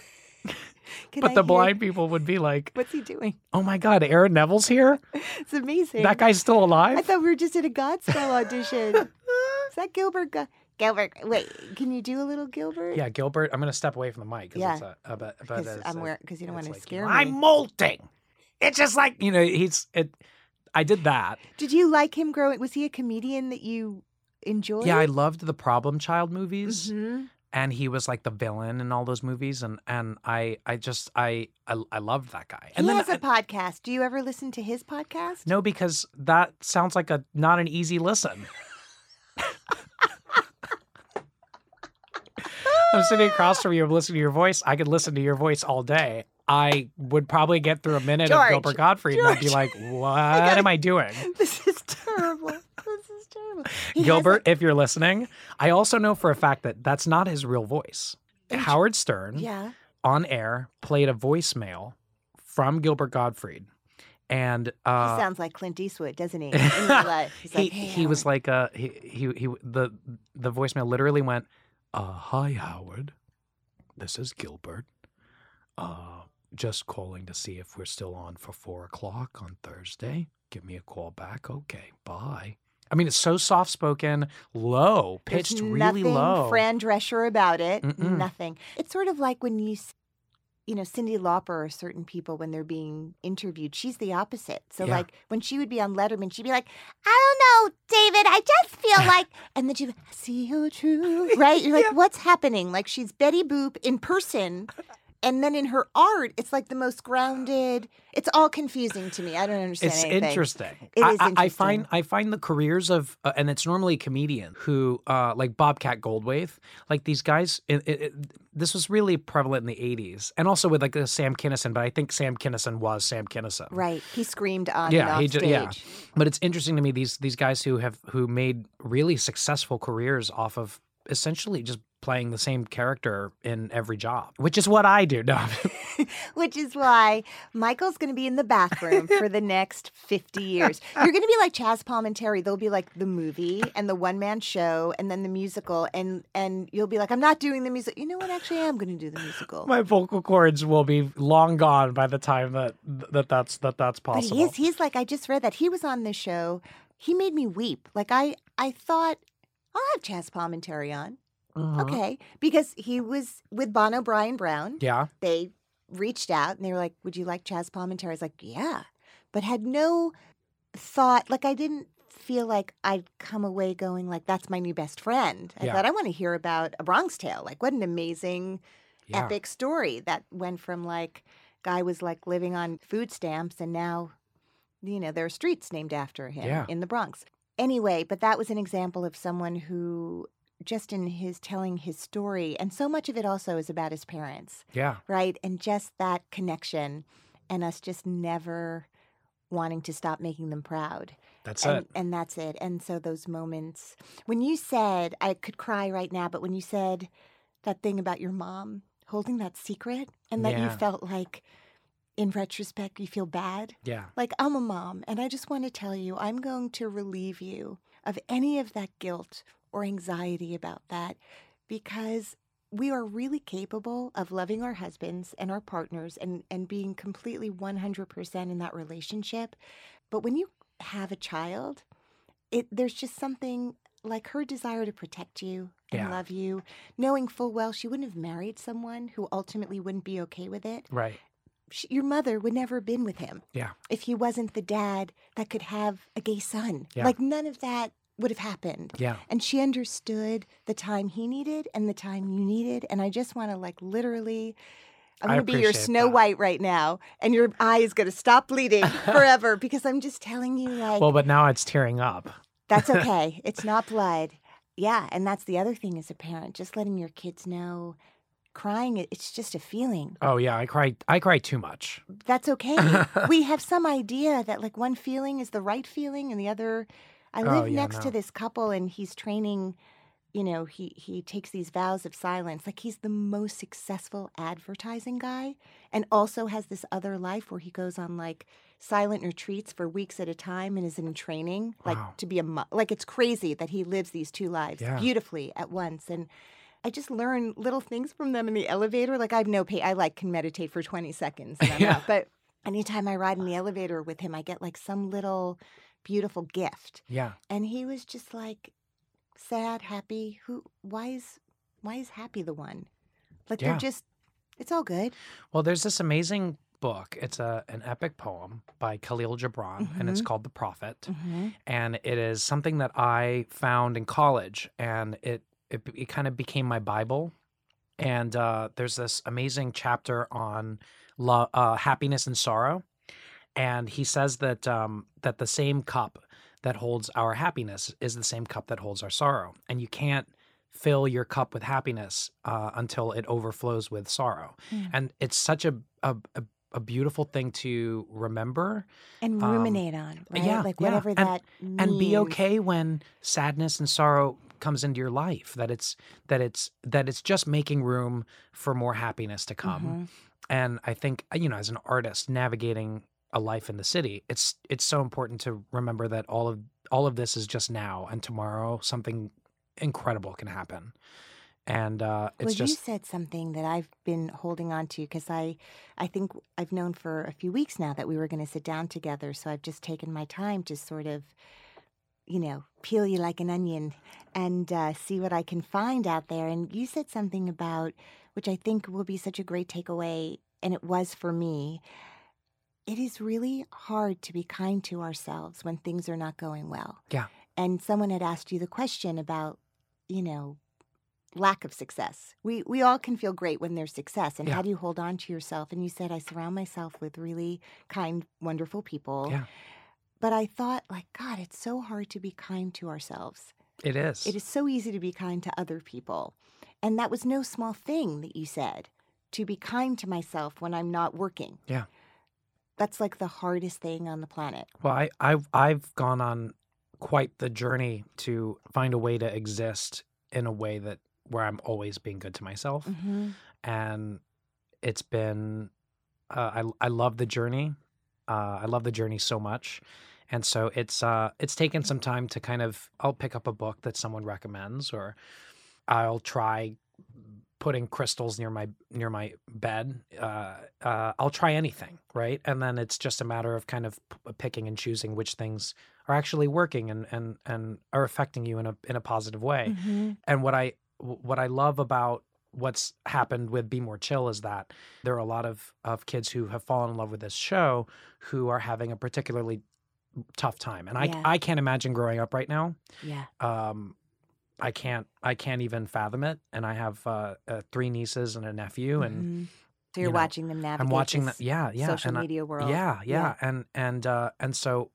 But the blind people would be like, what's he doing? Oh my God, Aaron Neville's here? It's amazing. That guy's still alive? I thought we were just at a Godspell audition. Is that Gilbert? Gilbert, wait, can you do a little Gilbert? Yeah, Gilbert. I'm going to step away from the mic. Because you don't want to scare me. I'm molting. It's just like, I did that. Did you like him growing? Was he a comedian that you enjoyed? Yeah, I loved the Problem Child movies. Mm-hmm. And he was like the villain in all those movies, and I loved that guy. And he has a podcast. Do you ever listen to his podcast? No, because that sounds like not an easy listen. I'm sitting across from you. I'm listening to your voice. I could listen to your voice all day. I would probably get through a minute of Gilbert Gottfried and I'd be like, what am I doing? This is terrible. Gilbert, if you're listening, I also know for a fact that that's not his real voice. Howard Stern, on air, played a voicemail from Gilbert Gottfried. And he sounds like Clint Eastwood, doesn't he? In real life. He's like, hey, he was like the voicemail literally went, hi Howard, this is Gilbert. Just calling to see if we're still on for 4:00 on Thursday. Give me a call back. Okay, bye. I mean, it's so soft-spoken, low, pitched really low. Nothing Fran Drescher about it. Mm-mm. Nothing. It's sort of like when Cyndi Lauper or certain people when they're being interviewed, she's the opposite. So like when she would be on Letterman, she'd be like, I don't know, David, I just feel like, and then she'd be, I see your truth, right? You're like, what's happening? Like she's Betty Boop in person. And then in her art, it's like the most grounded. It's all confusing to me. I don't understand anything. It's interesting. It is interesting. I find the careers of, and it's normally comedians who, like Bobcat Goldthwait, like these guys. This was really prevalent in the '80s, and also with like Sam Kinison. But I think Sam Kinison was Sam Kinison. Right. He screamed on and off stage. Yeah. But it's interesting to me these guys who made really successful careers off of essentially just playing the same character in every job, which is what I do. No. Which is why Michael's going to be in the bathroom for the next 50 years. You're going to be like Chaz Palminteri. They'll be like the movie and the one-man show and then the musical. And you'll be like, I'm not doing the music. You know what? Actually, I am going to do the musical. My vocal cords will be long gone by the time that's possible. But he's like, I just read that. He was on this show. He made me weep. Like I thought, I'll have Chaz Palminteri on. Uh-huh. Okay. Because he was with Bono Brian Brown. Yeah. They reached out and they were like, would you like Chaz Palminteri? I was like, yeah. But had no thought, like I didn't feel like I'd come away going like, that's my new best friend. I thought I want to hear about A Bronx Tale. Like what an amazing epic story that went from like, guy was like living on food stamps and now, there are streets named after him in the Bronx. Anyway, but that was an example of someone who just in his telling his story, and so much of it also is about his parents. Yeah. Right? And just that connection and us just never wanting to stop making them proud. That's it. And that's it. And so those moments, when you said, I could cry right now, but when you said that thing about your mom holding that secret and that you felt like, in retrospect, you feel bad. Yeah. Like, I'm a mom, and I just want to tell you, I'm going to relieve you of any of that guilt or anxiety about that because we are really capable of loving our husbands and our partners and being completely 100% in that relationship. But when you have a child, there's just something like her desire to protect you and love you, knowing full well she wouldn't have married someone who ultimately wouldn't be okay with it. Right. Your mother would never have been with him. Yeah. If he wasn't the dad that could have a gay son. Yeah. Like none of that would have happened. Yeah. And she understood the time he needed and the time you needed. And I just want to like literally, I'm going to be your Snow White right now. And your eye is going to stop bleeding forever because I'm just telling you like. Well, but now it's tearing up. That's okay. It's not blood. Yeah. And that's the other thing as a parent, just letting your kids know crying, it's just a feeling. Oh yeah, I cry too much. That's okay. We have some idea that like one feeling is the right feeling and the other. I live next to this couple and he's training, he takes these vows of silence. Like he's the most successful advertising guy and also has this other life where he goes on like silent retreats for weeks at a time and is in training like to be like it's crazy that he lives these two lives beautifully at once. And I just learn little things from them in the elevator. Like I have no pay. I can meditate for 20 seconds. And I'm out. But anytime I ride in the elevator with him, I get like some little beautiful gift. Yeah. And he was just like sad, happy. Why is happy the one? Like they're just, it's all good. Well, there's this amazing book. It's an epic poem by Khalil Gibran, and it's called The Prophet. And it is something that I found in college, and it kind of became my Bible. And there's this amazing chapter on happiness and sorrow. And he says that that the same cup that holds our happiness is the same cup that holds our sorrow. And you can't fill your cup with happiness until it overflows with sorrow. And it's such a beautiful thing to remember and ruminate on, right? Yeah, like whatever that means. And be okay when sadness and sorrow comes into your life. That it's just making room for more happiness to come. And I think, as an artist navigating a life in the city, it's so important to remember that all of this is just now, and tomorrow something incredible can happen. And you said something that I've been holding on to, because I think I've known for a few weeks now that we were going to sit down together. So I've just taken my time to sort of, peel you like an onion and see what I can find out there. And you said something about, which I think will be such a great takeaway, and it was for me. It is really hard to be kind to ourselves when things are not going well. Yeah. And someone had asked you the question about, lack of success. We all can feel great when there's success. And how do you hold on to yourself? And you said, I surround myself with really kind, wonderful people. Yeah. But I thought, God, it's so hard to be kind to ourselves. It is. It is so easy to be kind to other people. And that was no small thing that you said, to be kind to myself when I'm not working. Yeah. That's like the hardest thing on the planet. Well, I've gone on quite the journey to find a way to exist in a way where I'm always being good to myself. And it's been, I love the journey. I love the journey so much. And so it's taken some time to I'll pick up a book that someone recommends, or I'll try putting crystals near my bed. I'll try anything, right? And then it's just a matter of kind of picking and choosing which things are actually working and are affecting you in a positive way. And what I love about what's happened with Be More Chill is that there are a lot of kids who have fallen in love with this show who are having a particularly tough time. And I can't imagine growing up right now. Yeah. I can't even fathom it. And I have 3 nieces and a nephew, and so you're watching them navigate. I'm watching this social media world. Yeah. And so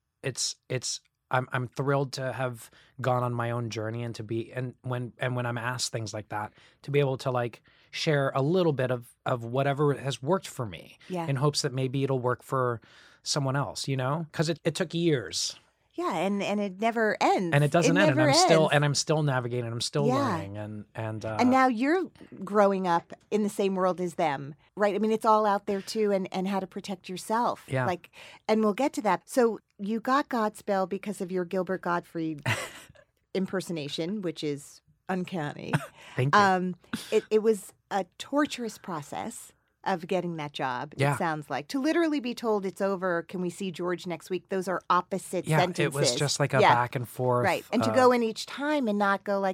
I'm thrilled to have gone on my own journey, and to be when I'm asked things like that, to be able to share a little bit of whatever has worked for me, in hopes that maybe it'll work for someone else, because it took years. Yeah, and it never ends. And it doesn't end. And I'm still navigating, I'm still learning, and now you're growing up in the same world as them, right? I mean, it's all out there too, and how to protect yourself. Yeah. And we'll get to that. So you got Godspell because of your Gilbert Gottfried impersonation, which is uncanny. Thank you. It was a torturous process of getting that job, it sounds like. To literally be told it's over, can we see George next week? Those are opposite sentences. Yeah, it was just like a back and forth. Right. And to go in each time and not go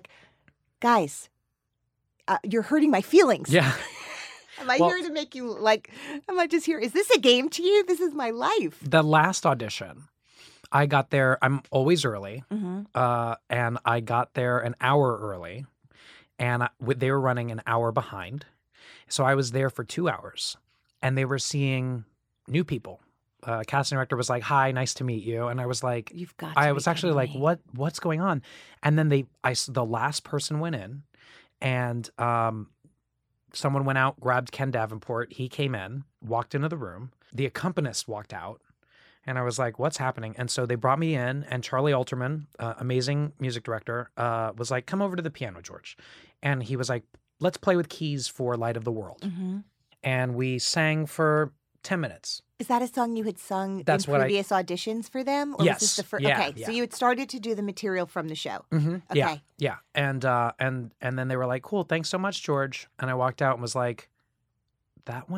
guys, you're hurting my feelings. Yeah. Am I here to make you am I just here? Is this a game to you? This is my life. The last audition, I got there, I'm always early, and I got there an hour early, and they were running an hour behind. So I was there for 2 hours, and they were seeing new people. Casting director was like, "Hi, nice to meet you," and I was like, "You've got." To I was actually like, "What's going on?" And then the last person went in, and someone went out, grabbed Ken Davenport. He came in, walked into the room. The accompanist walked out, and I was like, "What's happening?" And so they brought me in, and Charlie Alterman, amazing music director, was like, "Come over to the piano, George," and he was like, "Let's play with keys for Light of the World." And we sang for 10 minutes. Is that a song you had sung in previous auditions for them? Or yes. Was this the first? Yeah, okay, so you had started to do the material from the show. Okay. Yeah. And then they were like, "Cool, thanks so much, George." And I walked out and was like, that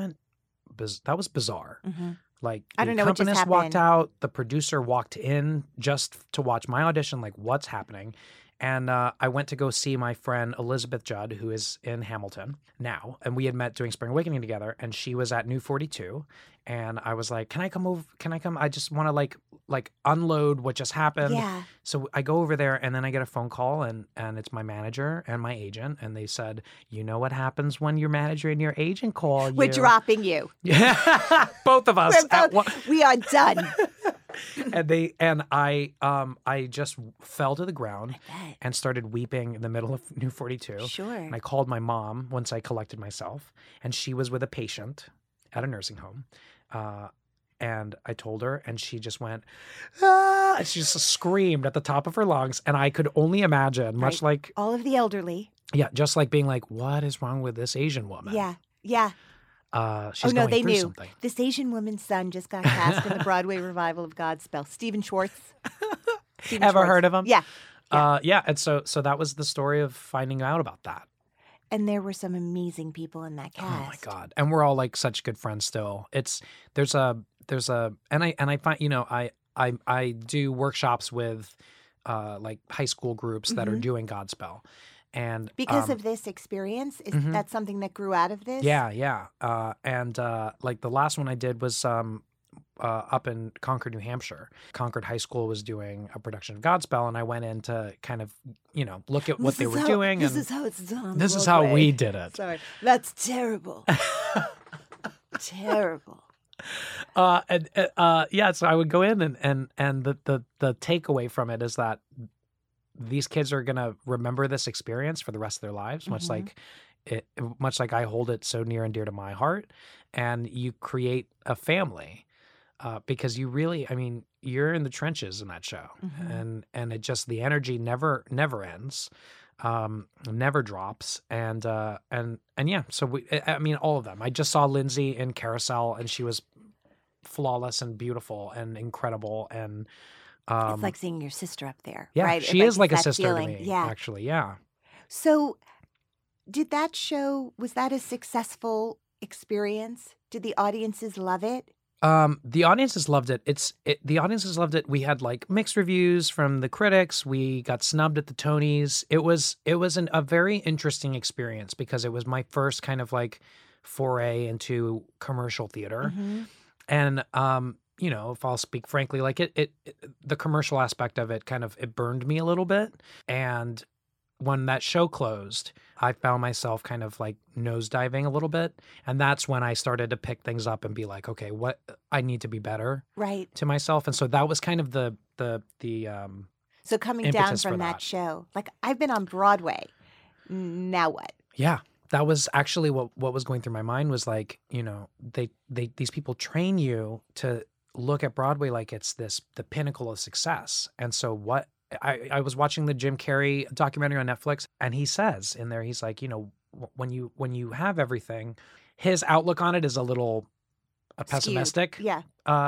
was bizarre. Like, I don't know what just accompanist happened. walked out, the producer walked in just to watch my audition, like, what's happening? And I went to go see my friend Elizabeth Judd, who is in Hamilton now. And we had met doing Spring Awakening together. And she was at New 42. And I was like, can I come over? Can I come? I just want to like unload what just happened. Yeah. So I go over there, and then I get a phone call, and it's my manager and my agent. And they said, "You know what happens when your manager and your agent call you? We're dropping you. Yeah. Both of us. We are done. and I just fell to the ground I bet. and started weeping in the middle of New 42. Sure. And I called my mom once I collected myself, and she was with a patient at a nursing home. And I told her, and she just went, ah! And she just screamed at the top of her lungs. And I could only imagine, much like, all of the elderly. yeah, just like being like, what is wrong with this Asian woman? Yeah. Yeah. She's no, going they through knew. something. This Asian woman's son just got cast in the Broadway revival of Godspell. Stephen Schwartz. Stephen Ever Schwartz. heard of him? Yeah. Yeah. And so that was the story of finding out about that. And there were some amazing people in that cast. Oh my God. And we're all like such good friends still. There's a and I find, I do workshops with like high school groups that are doing Godspell. And Because of this experience, is that something that grew out of this? yeah. And like the last one I did was up in Concord, New Hampshire. Concord High School was doing a production of Godspell, and I went in to kind of, look at what they were doing. This and is how it's done. this is how we did it. Sorry. That's terrible. Terrible. So I would go in and the takeaway from it is that these kids are gonna remember this experience for the rest of their lives, much like I hold it so near and dear to my heart. And you create a family because you really, you're in the trenches in that show, and it just, the energy never ends, never drops, and yeah. So all of them. I just saw Lindsay in Carousel, and she was flawless and beautiful and incredible, and It's like seeing your sister up there. yeah, right? she It's is like a that sister feeling. to me. Yeah. Actually, yeah. So, did that show, was that a successful experience? Did the audiences love it? The audiences loved it. The audiences loved it. We had like mixed reviews from the critics. We got snubbed at the Tonys. It was a very interesting experience because it was my first kind of like foray into commercial theater. And if I'll speak frankly, like it the commercial aspect of it it burned me a little bit. And when that show closed, I found myself kind of like nosediving a little bit. And that's when I started to pick things up and be like, okay, what I need to be better Right. to myself. And so that was kind of the So coming down impetus for from that show, like I've been on Broadway. Now what? yeah. That was actually what was going through my mind was like, these people train you to look at Broadway like it's the pinnacle of success. And so what I was watching the Jim Carrey documentary on Netflix, and he says in there, he's like, when you have everything, his outlook on it is a little pessimistic. Yeah.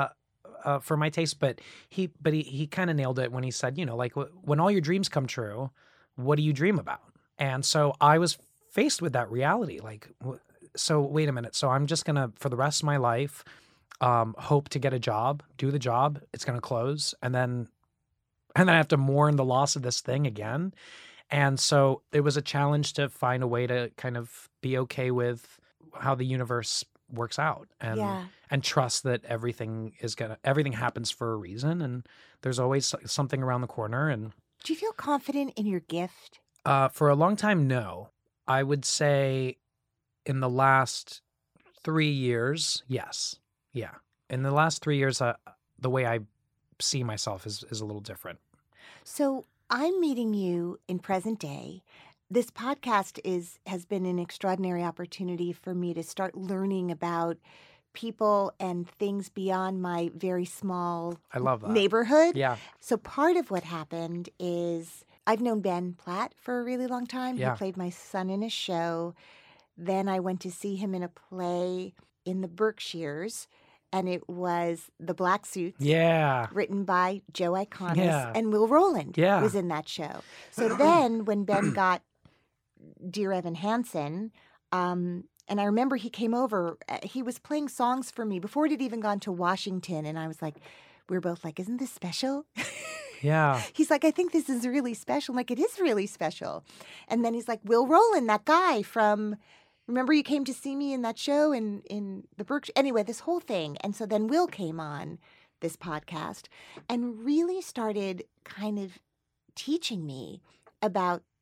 For my taste, but he kind of nailed it when he said, like when all your dreams come true, what do you dream about? And so I was faced with that reality. Like, so wait a minute. So I'm just going to, for the rest of my life, hope to get a job, do the job. It's going to close. And then I have to mourn the loss of this thing again. And so it was a challenge to find a way to kind of be okay with how the universe works out and trust that everything happens for a reason. And there's always something around the corner. And Do you feel confident in your gift? for a long time, no. I would say in the last 3 years, yes. Yeah. In the last 3 years, the way I see myself is a little different. So I'm meeting you in present day. This podcast has been an extraordinary opportunity for me to start learning about people and things beyond my very small I love that. neighborhood. Yeah. So part of what happened is I've known Ben Platt for a really long time. Yeah. He played my son in a show. Then I went to see him in a play in the Berkshires, and it was The Black Suits. Yeah. Written by Joe Iconis, Yeah. and Will Rowland Yeah. was in that show. So then when Ben got Dear Evan Hansen, and I remember he came over, he was playing songs for me before it had even gone to Washington, and I was like, we were both like, isn't this special? Yeah. He's like, I think this is really special. I'm like, it is really special. And then he's like, Will Rowland, that guy from, remember you came to see me in that show in the Berkshire? Anyway, this whole thing. And so then Will came on this podcast and really started kind of teaching me about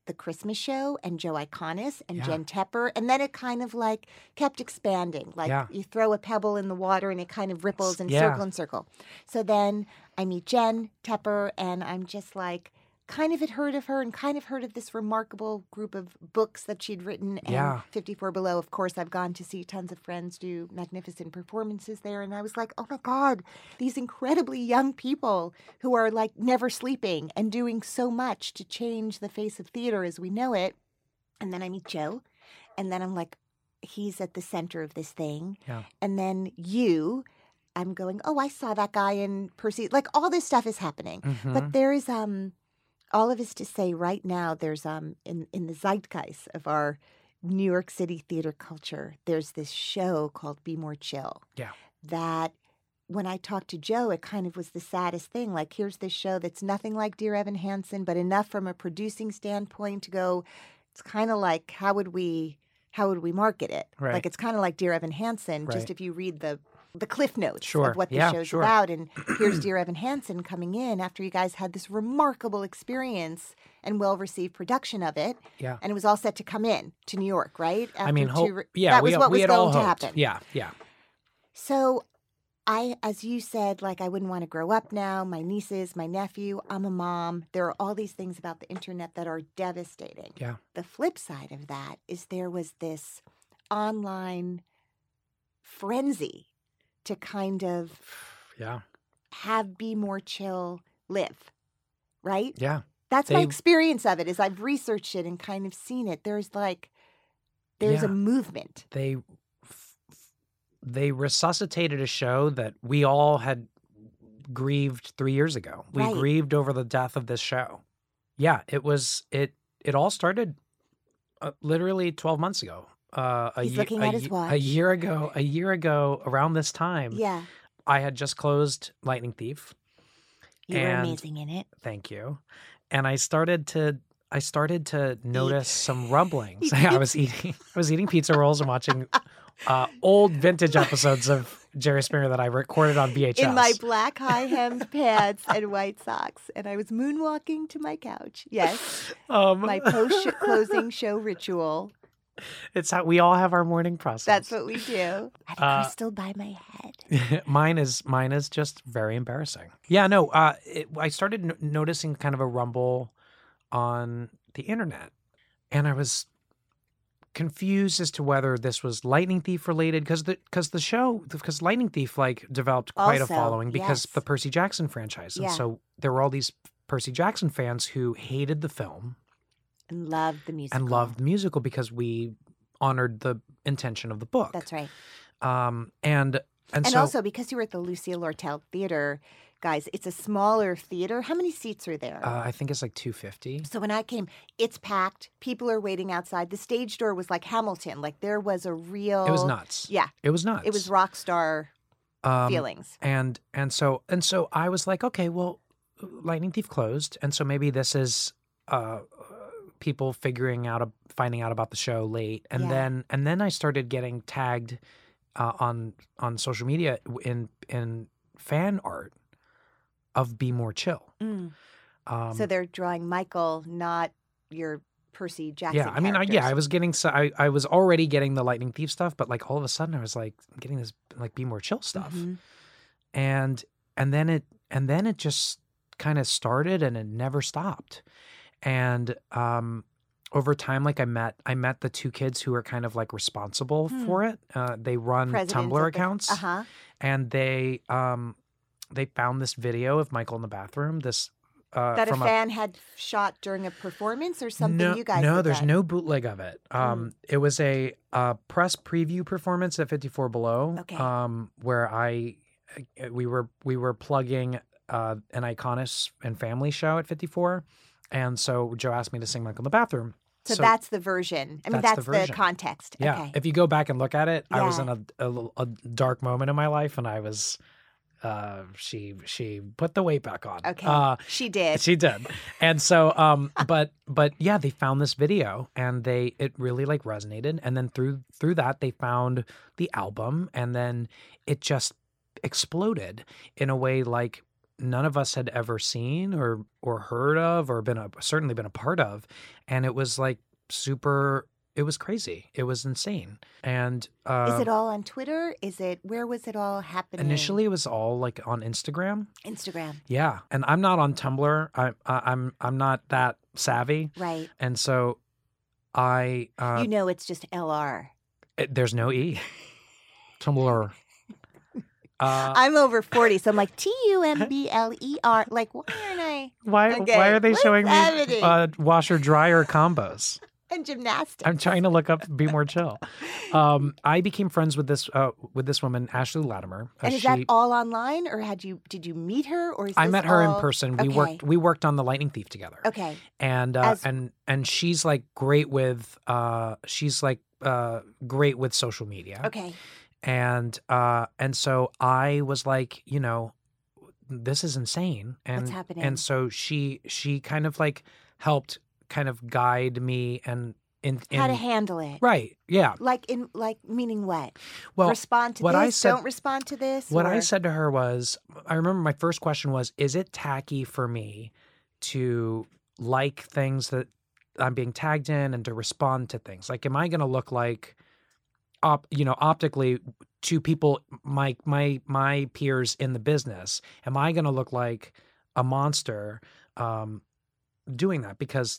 the Christmas show and Joe Iconis and Yeah. Jen Tepper. And then it kind of like kept expanding. Like Yeah. you throw a pebble in the water and it kind of ripples and Yeah. circle and circle. So then I meet Jen Tepper and I'm just like kind of had heard of her and kind of heard of this remarkable group of books that she'd written. And Yeah. 54 Below, of course, I've gone to see tons of friends do magnificent performances there. And I was like, oh my God, these incredibly young people who are like never sleeping and doing so much to change the face of theater as we know it. And then I meet Joe. And then I'm like, he's at the center of this thing. Yeah. And then I'm going, oh, I saw that guy in Percy. Like all this stuff is happening. Mhm. But there is all of us to say right now, there's in the zeitgeist of our New York City theater culture, there's this show called Be More Chill. Yeah. That when I talked to Joe, it kind of was the saddest thing. Like, here's this show that's nothing like Dear Evan Hansen, but enough from a producing standpoint to go, it's kind of like, how would we market it? Right. Like, it's kind of like Dear Evan Hansen, Right. just if you read the cliff notes Sure. of what the Yeah, show's sure. about. And here's Dear Evan Hansen coming in after you guys had this remarkable experience and well-received production of it. Yeah. And it was all set to come in to New York, right? I mean, After we that was what was had going all to hoped. happen. Yeah. Yeah. So as you said, like, I wouldn't want to grow up now. My nieces, my nephew, I'm a mom. There are all these things about the internet that are devastating. Yeah. The flip side of that is there was this online frenzy to kind of Yeah. have Be More Chill live, right? Yeah. That's my They- experience of it is I've researched it and kind of seen it. There's Yeah. a movement. They resuscitated a show that we all had grieved 3 years ago. We Right. grieved over the death of this show. Yeah, it all started literally 12 months ago. He's looking at his watch. A year ago around this time, Yeah. I had just closed Lightning Thief. You were And- amazing in it. Thank you. And I started to notice some rumblings. Eat I was eating pizza rolls and watching old vintage episodes of Jerry Springer that I recorded on VHS. In my black high-hemmed pants and white socks. And I was moonwalking to my couch. Yes. My post-closing show ritual. It's how we all have our morning process. That's what we do. I had a crystal by my head. mine is just very embarrassing. Yeah, no. I started noticing kind of a rumble on the internet, and I was confused as to whether this was Lightning Thief related because Lightning Thief like developed quite Also, a following because yes. the Percy Jackson franchise, and Yeah. so there were all these Percy Jackson fans who hated the film And loved the musical. and loved the musical because we honored the intention of the book. That's right. And And so also, because you were at the Lucille Lortel Theater, guys, it's a smaller theater. How many seats are there? I think it's like 250. So when I came, it's packed. People are waiting outside. The stage door was like Hamilton. Like there was a real. It was nuts. Yeah, It was nuts. it was rock star feelings. And so I was like, okay, well, Lightning Thief closed, and so maybe this is people finding out about the show late, and Yeah. then I started getting tagged on social media in fan art of Be More Chill. So they're drawing Michael, not your Percy Jackson. Yeah, I mean, I was getting I was already getting the Lightning Thief stuff, but like all of a sudden I was like getting this like Be More Chill stuff, Mhm. and then it just kind of started and it never stopped, and over time, like I met the two kids who are kind of like responsible for it. They run President Tumblr of accounts, Uh-huh. and they found this video of Michael in the bathroom. This That a from fan had shot during a performance or something you guys no, had there's done? no bootleg of it. It was a press preview performance at 54 Below, Okay. where we were plugging an Iconis and Family show at 54, and so Joe asked me to sing Michael in the bathroom. So that's the version. I mean, that's that's the the version. context. Yeah, Okay. if you go back and look at it, I was Yeah. in a dark moment in my life, and I was she put the weight back on. Okay. She did. She did. And so but yeah, they found this video and it really like resonated, and then through that they found the album, and then it just exploded in a way like none of us had ever seen or heard of or certainly been a part of. And it was like it was crazy. It was insane. And is it all on Twitter? Where was it all happening? Initially, it was all like on Instagram. Instagram. Yeah. And I'm not on Tumblr. I'm not that savvy. Right. And so it's just LR. There's no E. Tumblr. I'm over 40, so I'm like TUMBLER. Like, why aren't I? Why are they showing me washer dryer combos? And gymnastics. I'm trying to look up Be More Chill. I became friends with this woman, Ashley Latimer. And is that all online, or did you meet her, or I met her in person. We worked on The Lightning Thief together. Okay. And she's like great with great with social media. Okay. And so I was like, this is insane. And what's happening? And so she kind of like helped kind of guide me and in how to handle it. Right. Yeah. Meaning what? Well, respond to what this, I said, don't respond to this? What I said to her was, I remember my first question was, is it tacky for me to like things that I'm being tagged in and to respond to things? Like, am I going to look like, optically to people, my peers in the business, am I going to look like a monster doing that? Because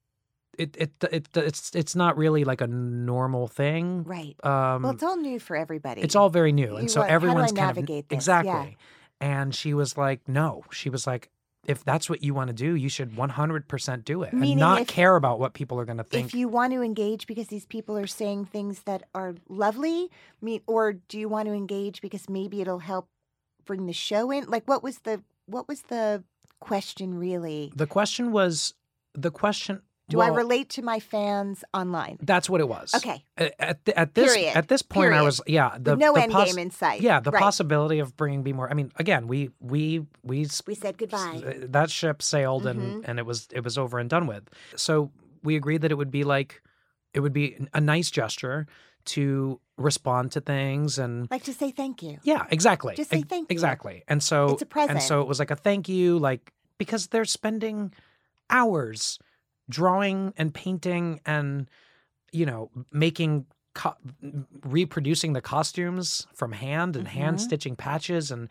it's not really like a normal thing, right? Well, it's all new for everybody. It's all very new, and so everyone's how do I navigate this? Exactly. Yeah. And she was like, "No," she was like, "If that's what you want to do, you should 100% do it, Meaning and not care about what people are going to think." If you want to engage because these people are saying things that are lovely, or do you want to engage because maybe it'll help bring the show in? Like, what was the question really? The question was Do I relate to my fans online? That's what it was. Okay. At this point, Period. I was with no end game in sight. Yeah, the right. possibility of bringing Be More. I mean, again, we said goodbye. That ship sailed, and it was over and done with. So we agreed that it would be a nice gesture to respond to things and like to say thank you. Yeah, exactly. Just say thank you. Exactly. And so it's a present. And so it was like a thank you, like, because they're spending hours drawing and painting and, making, reproducing the costumes from hand and hand stitching patches and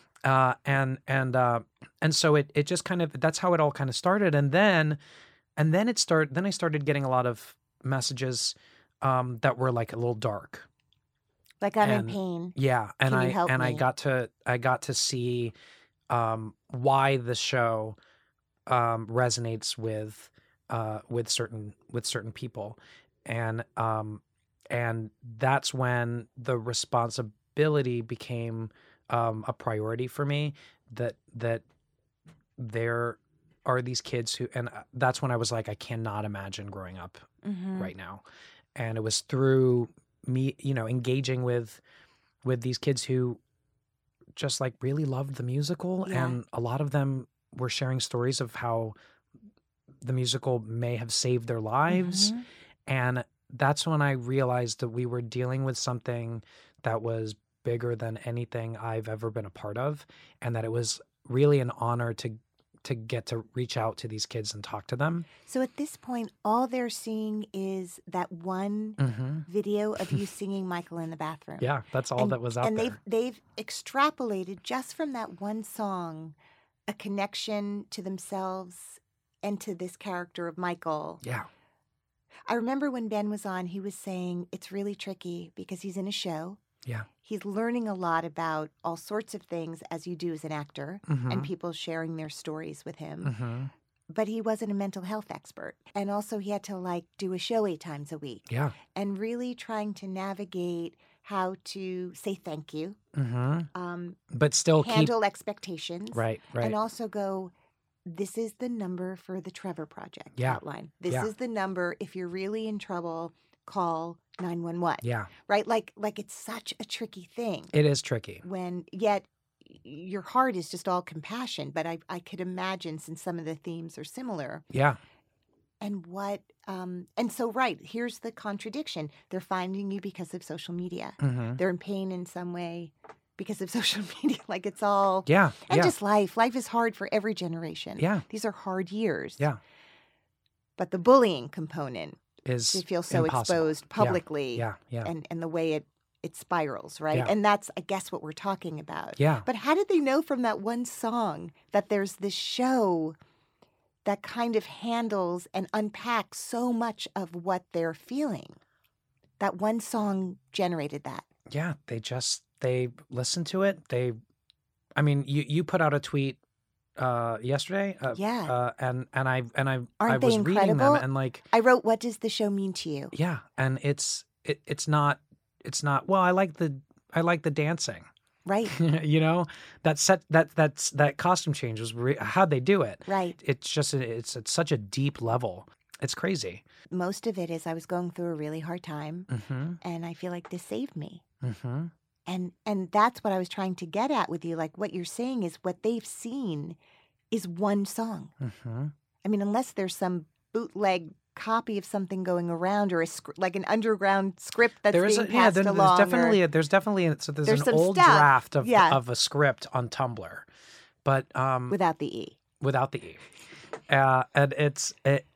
so it just kind of, that's how it all kind of started. And then I started getting a lot of messages that were like a little dark. Like I'm in pain. Yeah. And Can you help me? I got to see why the show resonates with certain people, and that's when the responsibility became a priority for me. That there are these kids who, and that's when I was like, I cannot imagine growing up right now. And it was through me, engaging with these kids who just like really loved the musical, and a lot of them were sharing stories of how the musical may have saved their lives. And that's when I realized that we were dealing with something that was bigger than anything I've ever been a part of, and that it was really an honor to get to reach out to these kids and talk to them. So at this point, all they're seeing is that one video of you singing Michael in the bathroom. Yeah, that's all that was out there. And they've extrapolated just from that one song a connection to themselves and to this character of Michael. Yeah. I remember when Ben was on, he was saying it's really tricky because he's in a show. Yeah. He's learning a lot about all sorts of things, as you do as an actor, and people sharing their stories with him. But he wasn't a mental health expert. And also he had to do a show 8 times a week. Yeah. And really trying to navigate how to say thank you. But still handle expectations. Right. And also go, this is the number for the Trevor Project hotline. This is the number. If you're really in trouble, call 911. Yeah. Right? Like it's such a tricky thing. It is tricky. Yet your heart is just all compassion. But I could imagine, since some of the themes are similar. Yeah. And so here's the contradiction. They're finding you because of social media. They're in pain in some way. because of social media. Like it's all Yeah. and yeah. just life. Life is hard for every generation. Yeah. These are hard years. Yeah. But the bullying component Is to feel so impossible. exposed publicly Yeah. and the way it spirals, right? Yeah. And that's, I guess, what we're talking about. Yeah. But how did they know from that one song that there's this show that kind of handles and unpacks so much of what they're feeling? That one song generated that. Yeah. They listened to it. I mean, you put out a tweet yesterday. Yeah. And I Aren't they was reading them incredible? and like, I wrote, "What does the show mean to you?" yeah. And it's not, well, I like the dancing, Right, you know, that costume change was how'd they do it? right. It's just, it's at such a deep level. It's crazy. Most of it is I was going through a really hard time, Mm-hmm. and I feel like this saved me. Mm-hmm. And that's what I was trying to get at with you. Like what you're saying is what they've seen is one song. Mm-hmm. I mean, unless there's some bootleg copy of something going around or like an underground script that's being passed along. There's definitely an There's some old stuff. draft of Yeah. of a script on Tumblr, but without the E. without the E, and it's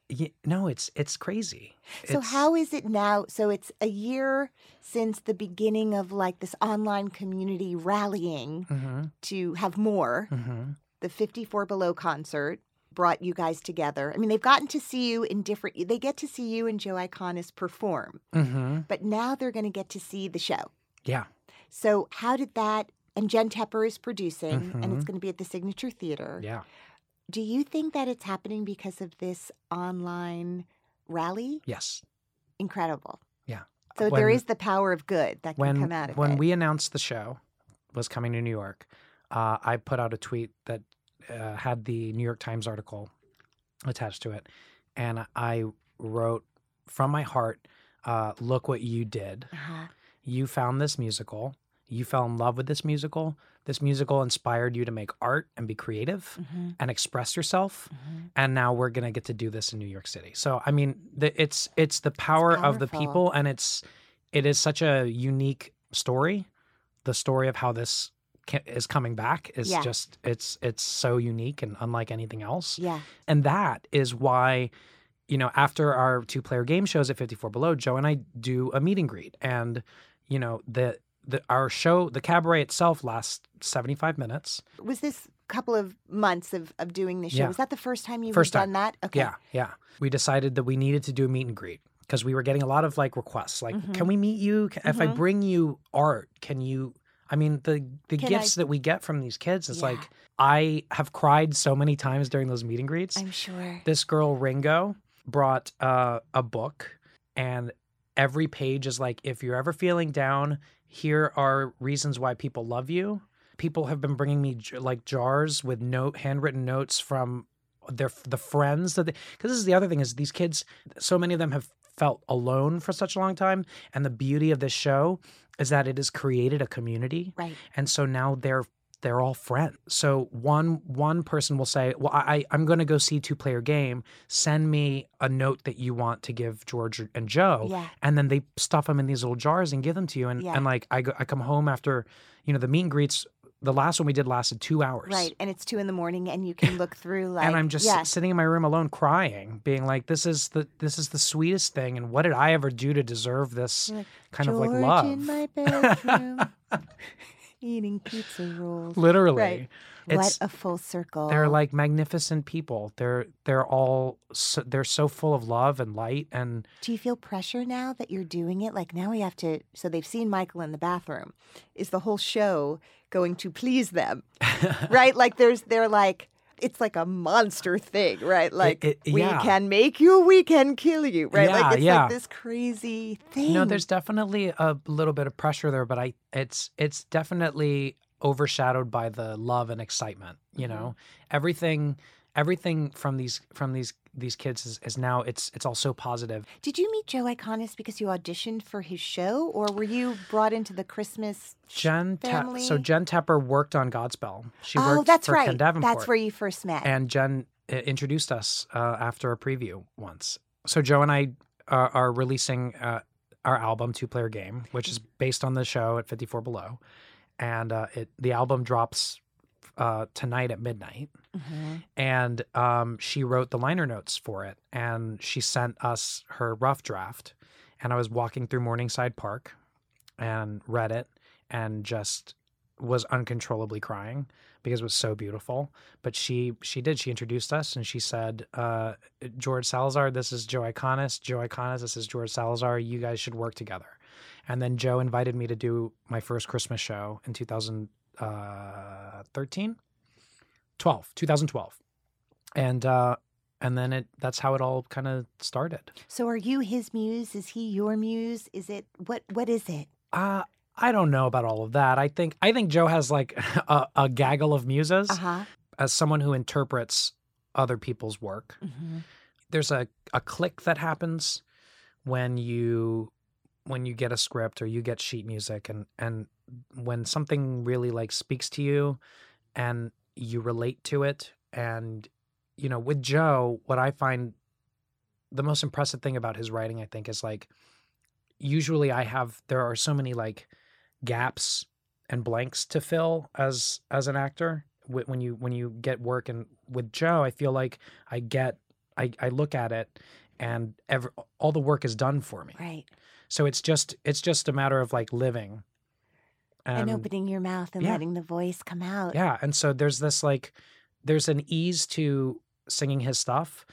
crazy. So It's- how is it now? So it's a year since the beginning of like this online community rallying Mhm, to have more. mhm. The 54 Below concert brought you guys together. I mean, they've gotten to see you they get to see you and Joe Iconis perform, Mhm. but now they're going to get to see the show. Yeah. So how did that, and Jen Tepper is producing, and it's Mhm. going to be at the Signature Theater. Yeah. Do you think that it's happening because of this online rally? Yes. Incredible. Yeah. So When- there is the power of good that can come out of when it. we announced the show was coming to New York, I put out a tweet that had the New York Times article attached to it, and I wrote from my heart, "Look what you did. Uh-huh. You found this musical. You fell in love with this musical. This musical inspired you to make art and be creative Mhm. and express yourself. Mhm. And now we're gonna get to do this in New York City." So I mean, it's the power of the powerful. people, and it is such a unique story. The story of how this is coming back is Yeah. just it's so unique and unlike anything else. Yeah. And that is why, you know, after our 2-player game shows at 54 Below, Joe and I do a meet and greet. And, you know, our show, the cabaret itself lasts 75 minutes. Was this couple of months of doing this show? Yeah. Was that the first time you First had time. done that? Okay. Yeah, yeah. We decided that we needed to do a meet and greet because we were getting a lot of like requests, like, Mhm. can we meet you? If I Mhm. bring you art, can you? I mean, the Can gifts I- that we get from these kids is Yeah. like, I have cried so many times during those meet and greets. I'm sure. This girl, Ringo, brought a book, and every page is like, if you're ever feeling down, here are reasons why people love you. People have been bringing me like jars with handwritten notes from the friends that because this is the other thing is these kids, so many of them have felt alone for such a long time, and the beauty of this show is that it has created a community, Right. and so now they're all friends. So one person will say, well, I'm going to go see 2-player game. Send me a note that you want to give George and Joe. Yeah. And then they stuff them in these little jars and give them to you. And, Yeah. and like, I come home after, you know, the meet and greets. The last one we did lasted 2 hours. Right. And it's 2 a.m. and you can look through like And I'm just yeah. sitting in my room alone crying, being like, this is the sweetest thing. And what did I ever do to deserve this You're like, kind of like George love? in my bedroom, eating pizza rolls. Literally. Right. It's, What a full circle. they're like magnificent people. They're all they're so full of love and light and Do you feel pressure now that you're doing it? Like now we have to, so they've seen Michael in the bathroom. Is the whole show going to please them? Right? Like they're like, it's like a monster thing, right? Like we yeah. can make you, we can kill you, right? Yeah, like it's yeah. like this crazy thing. you know, there's definitely a little bit of pressure there, but it's definitely overshadowed by the love and excitement. You know, everything from these kids is now it's all so positive. Did you meet Joe Iconis because you auditioned for his show, or were you brought into the Christmas family? So Jen Tepper worked on Godspell. She worked that's for right. Ken Davenport. That's where you first met. And Jen introduced us after a preview once. So Joe and I are releasing our album 2-player game, which is based on the show at 54 Below. and the album drops tonight at midnight. Mm-hmm. And she wrote the liner notes for it, and she sent us her rough draft. And I was walking through Morningside Park and read it and just was uncontrollably crying because it was so beautiful. But she introduced us, and she said, George Salazar, this is Joe Iconis. Joe Iconis, this is George Salazar. You guys should work together. And then Joe invited me to do my first Christmas show in 2012. And then that's how it all kind of started. So are you his muse? Is he your muse? Is it what is it? I don't know about all of that. I think Joe has like a gaggle of muses. Uh-huh. As someone who interprets other people's work. Mm-hmm. There's a click that happens when you get a script or you get sheet music, and when something really like speaks to you and you relate to it. And you know, with Joe, what I find the most impressive thing about his writing, I think, is like usually there are so many like gaps and blanks to fill as an actor when you get work. And with Joe, I feel like I look at it and all the work is done for me. Right. So it's just a matter of like living and opening your mouth and letting the voice come out. Yeah. And so there's an ease to singing his stuff.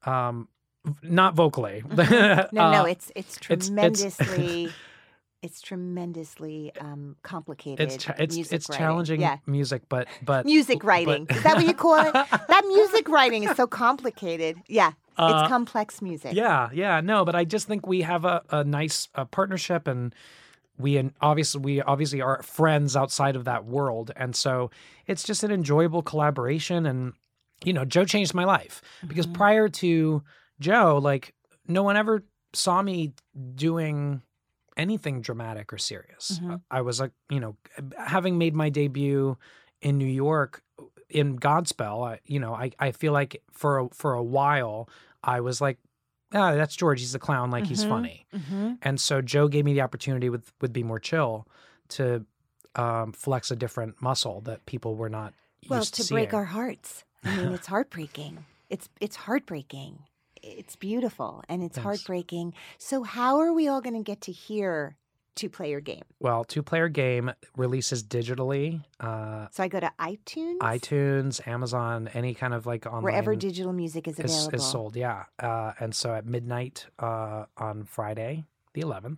Not vocally. No, it's tremendously it's tremendously complicated. It's challenging music, but music writing. Is that what you call it? That music writing is so complicated. Yeah. It's complex music. Yeah. No, but I just think we have a nice partnership, and we obviously are friends outside of that world. And so it's just an enjoyable collaboration. And, you know, Joe changed my life because prior to Joe, like no one ever saw me doing anything dramatic or serious. Mm-hmm. I was like, you know, having made my debut in New York in Godspell, I feel like for a while I was like, that's George. He's a clown. Like he's funny. Mm-hmm. And so Joe gave me the opportunity with Be More Chill to flex a different muscle that people were not used to seeing. Break our hearts. I mean, it's heartbreaking. It's heartbreaking. It's beautiful and it's heartbreaking. So how are we all going to get to hear Two Player Game? Well, Two Player Game releases digitally. So I go to iTunes, Amazon, any kind of like online. Wherever digital music is available. Is sold, yeah. And so at midnight on Friday, the 11th.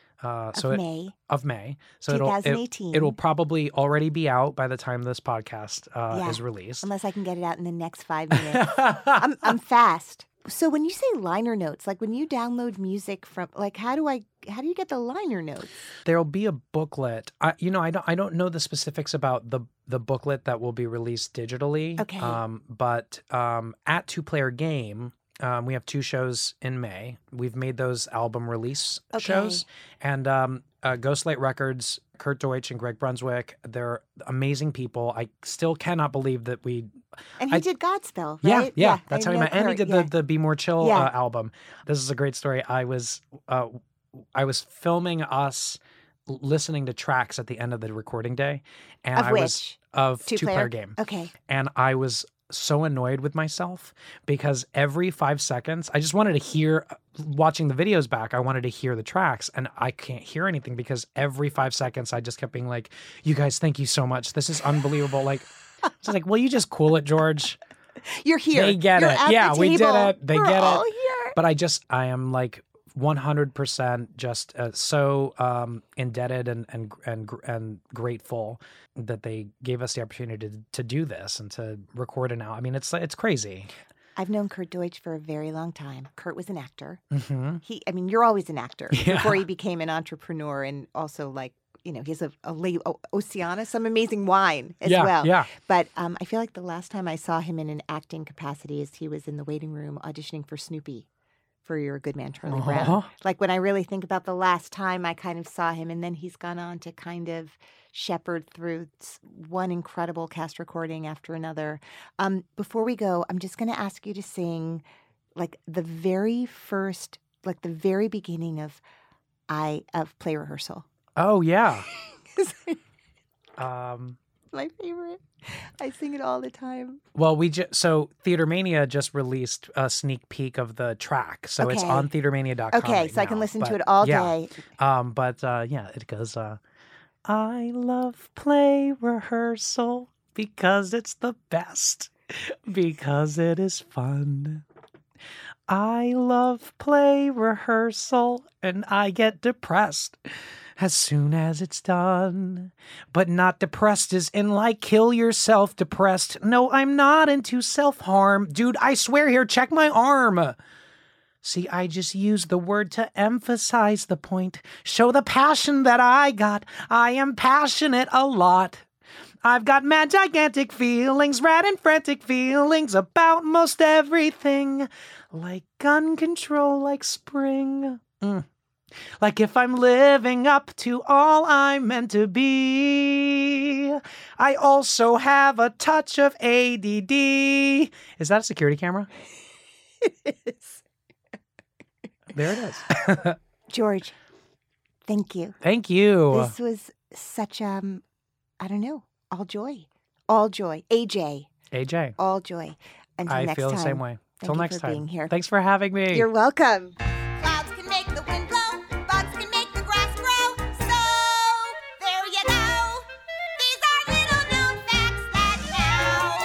Of May. So 2018. It'll probably already be out by the time this podcast is released. Unless I can get it out in the next 5 minutes. I'm fast. So when you say liner notes, like when you download music from, like how do you get the liner notes? There'll be a booklet. I don't know the specifics about the booklet that will be released digitally. Okay. But at Two Player Game, we have 2 shows in May. We've made those album release shows. And Ghostlight Records, Kurt Deutsch and Greg Brunswick, they're amazing people. I still cannot believe that And he did Godspell, right? Yeah. That's how he met. And he did the Be More Chill album. This is a great story. I was filming us listening to tracks at the end of the recording day. And of Two Player Game. Okay. And I was so annoyed with myself because every 5 seconds, I just wanted to hear, watching the videos back, I wanted to hear the tracks, and I can't hear anything because every 5 seconds I just kept being like, you guys, thank you so much. This is unbelievable. Like, it's like, will you just cool it, George? You're here. They get You're it. at Yeah, the we did table. it. They We're get all it. Here. But I am like 100% just so indebted and grateful that they gave us the opportunity to do this and to record it now. I mean, it's crazy. I've known Kurt Deutsch for a very long time. Kurt was an actor. Mm-hmm. You're always an actor before Yeah. he became an entrepreneur, and also like, you know, he has a Oceana, some amazing wine as well. Yeah. But I feel like the last time I saw him in an acting capacity is he was in the waiting room auditioning for Snoopy for You're a Good Man, Charlie Brown. Like when I really think about the last time I kind of saw him, and then he's gone on to kind of shepherd through one incredible cast recording after another. Before we go, I'm just going to ask you to sing like the very first, like the very beginning of Play Rehearsal. Oh, yeah. My favorite. I sing it all the time. Well, so Theater Mania just released a sneak peek of the track, so it's on theatermania.com. Okay, right so I now. can listen to it all day. It goes, I love play rehearsal because it's the best, because it is fun. I love play rehearsal and I get depressed as soon as it's done. But not depressed as in like kill yourself depressed. No, I'm not into self-harm. Dude, I swear here, check my arm. See, I just used the word to emphasize the point. Show the passion that I got. I am passionate a lot. I've got mad gigantic feelings, rad and frantic feelings about most everything. Like gun control, like spring. Like if I'm living up to all I'm meant to be. I also have a touch of ADD. Is that a security camera? It is. There it is. George, thank you. Thank you. This was such, I don't know, all joy. All joy. AJ. All joy. Until I next feel time. the same way. Thank Till you next for time. being here. Thanks for having me. You're welcome. Clouds can make the wind blow, bugs can make the grass grow. So, there you go. These are little known facts that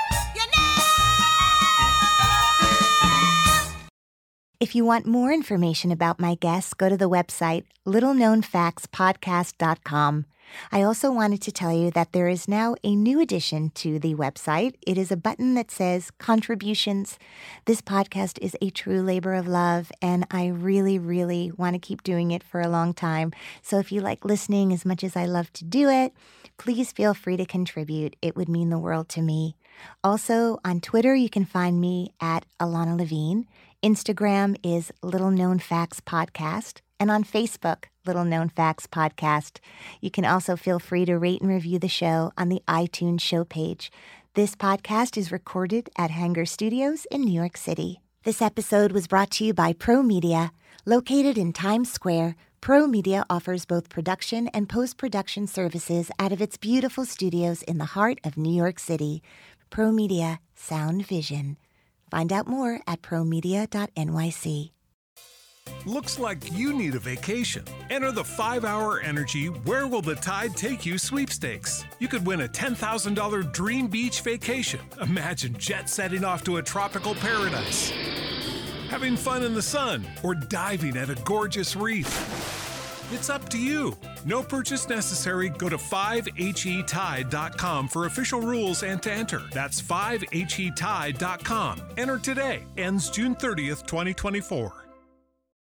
now you know. If you want more information about my guests, go to the website littleknownfactspodcast.com. I also wanted to tell you that there is now a new addition to the website. It is a button that says contributions. This podcast is a true labor of love, and I really, really want to keep doing it for a long time. So if you like listening as much as I love to do it, please feel free to contribute. It would mean the world to me. Also, on Twitter, you can find me at Alana Levine. Instagram is Little Known Facts Podcast. And on Facebook, Little Known Facts Podcast. You can also feel free to rate and review the show on the iTunes show page. This podcast is recorded at Hanger Studios in New York City. This episode was brought to you by Pro Media. Located in Times Square, Pro Media offers both production and post-production services out of its beautiful studios in the heart of New York City. Pro Media, Sound Vision. Find out more at promedia.nyc. Looks like you need a vacation. Enter the 5-Hour Energy Where Will the Tide Take You sweepstakes. You could win a $10,000 dream beach vacation. Imagine jet setting off to a tropical paradise, having fun in the sun, or diving at a gorgeous reef. It's up to you. No purchase necessary. Go to 5HETide.com for official rules and to enter. That's 5HETide.com. Enter today. Ends June 30th, 2024.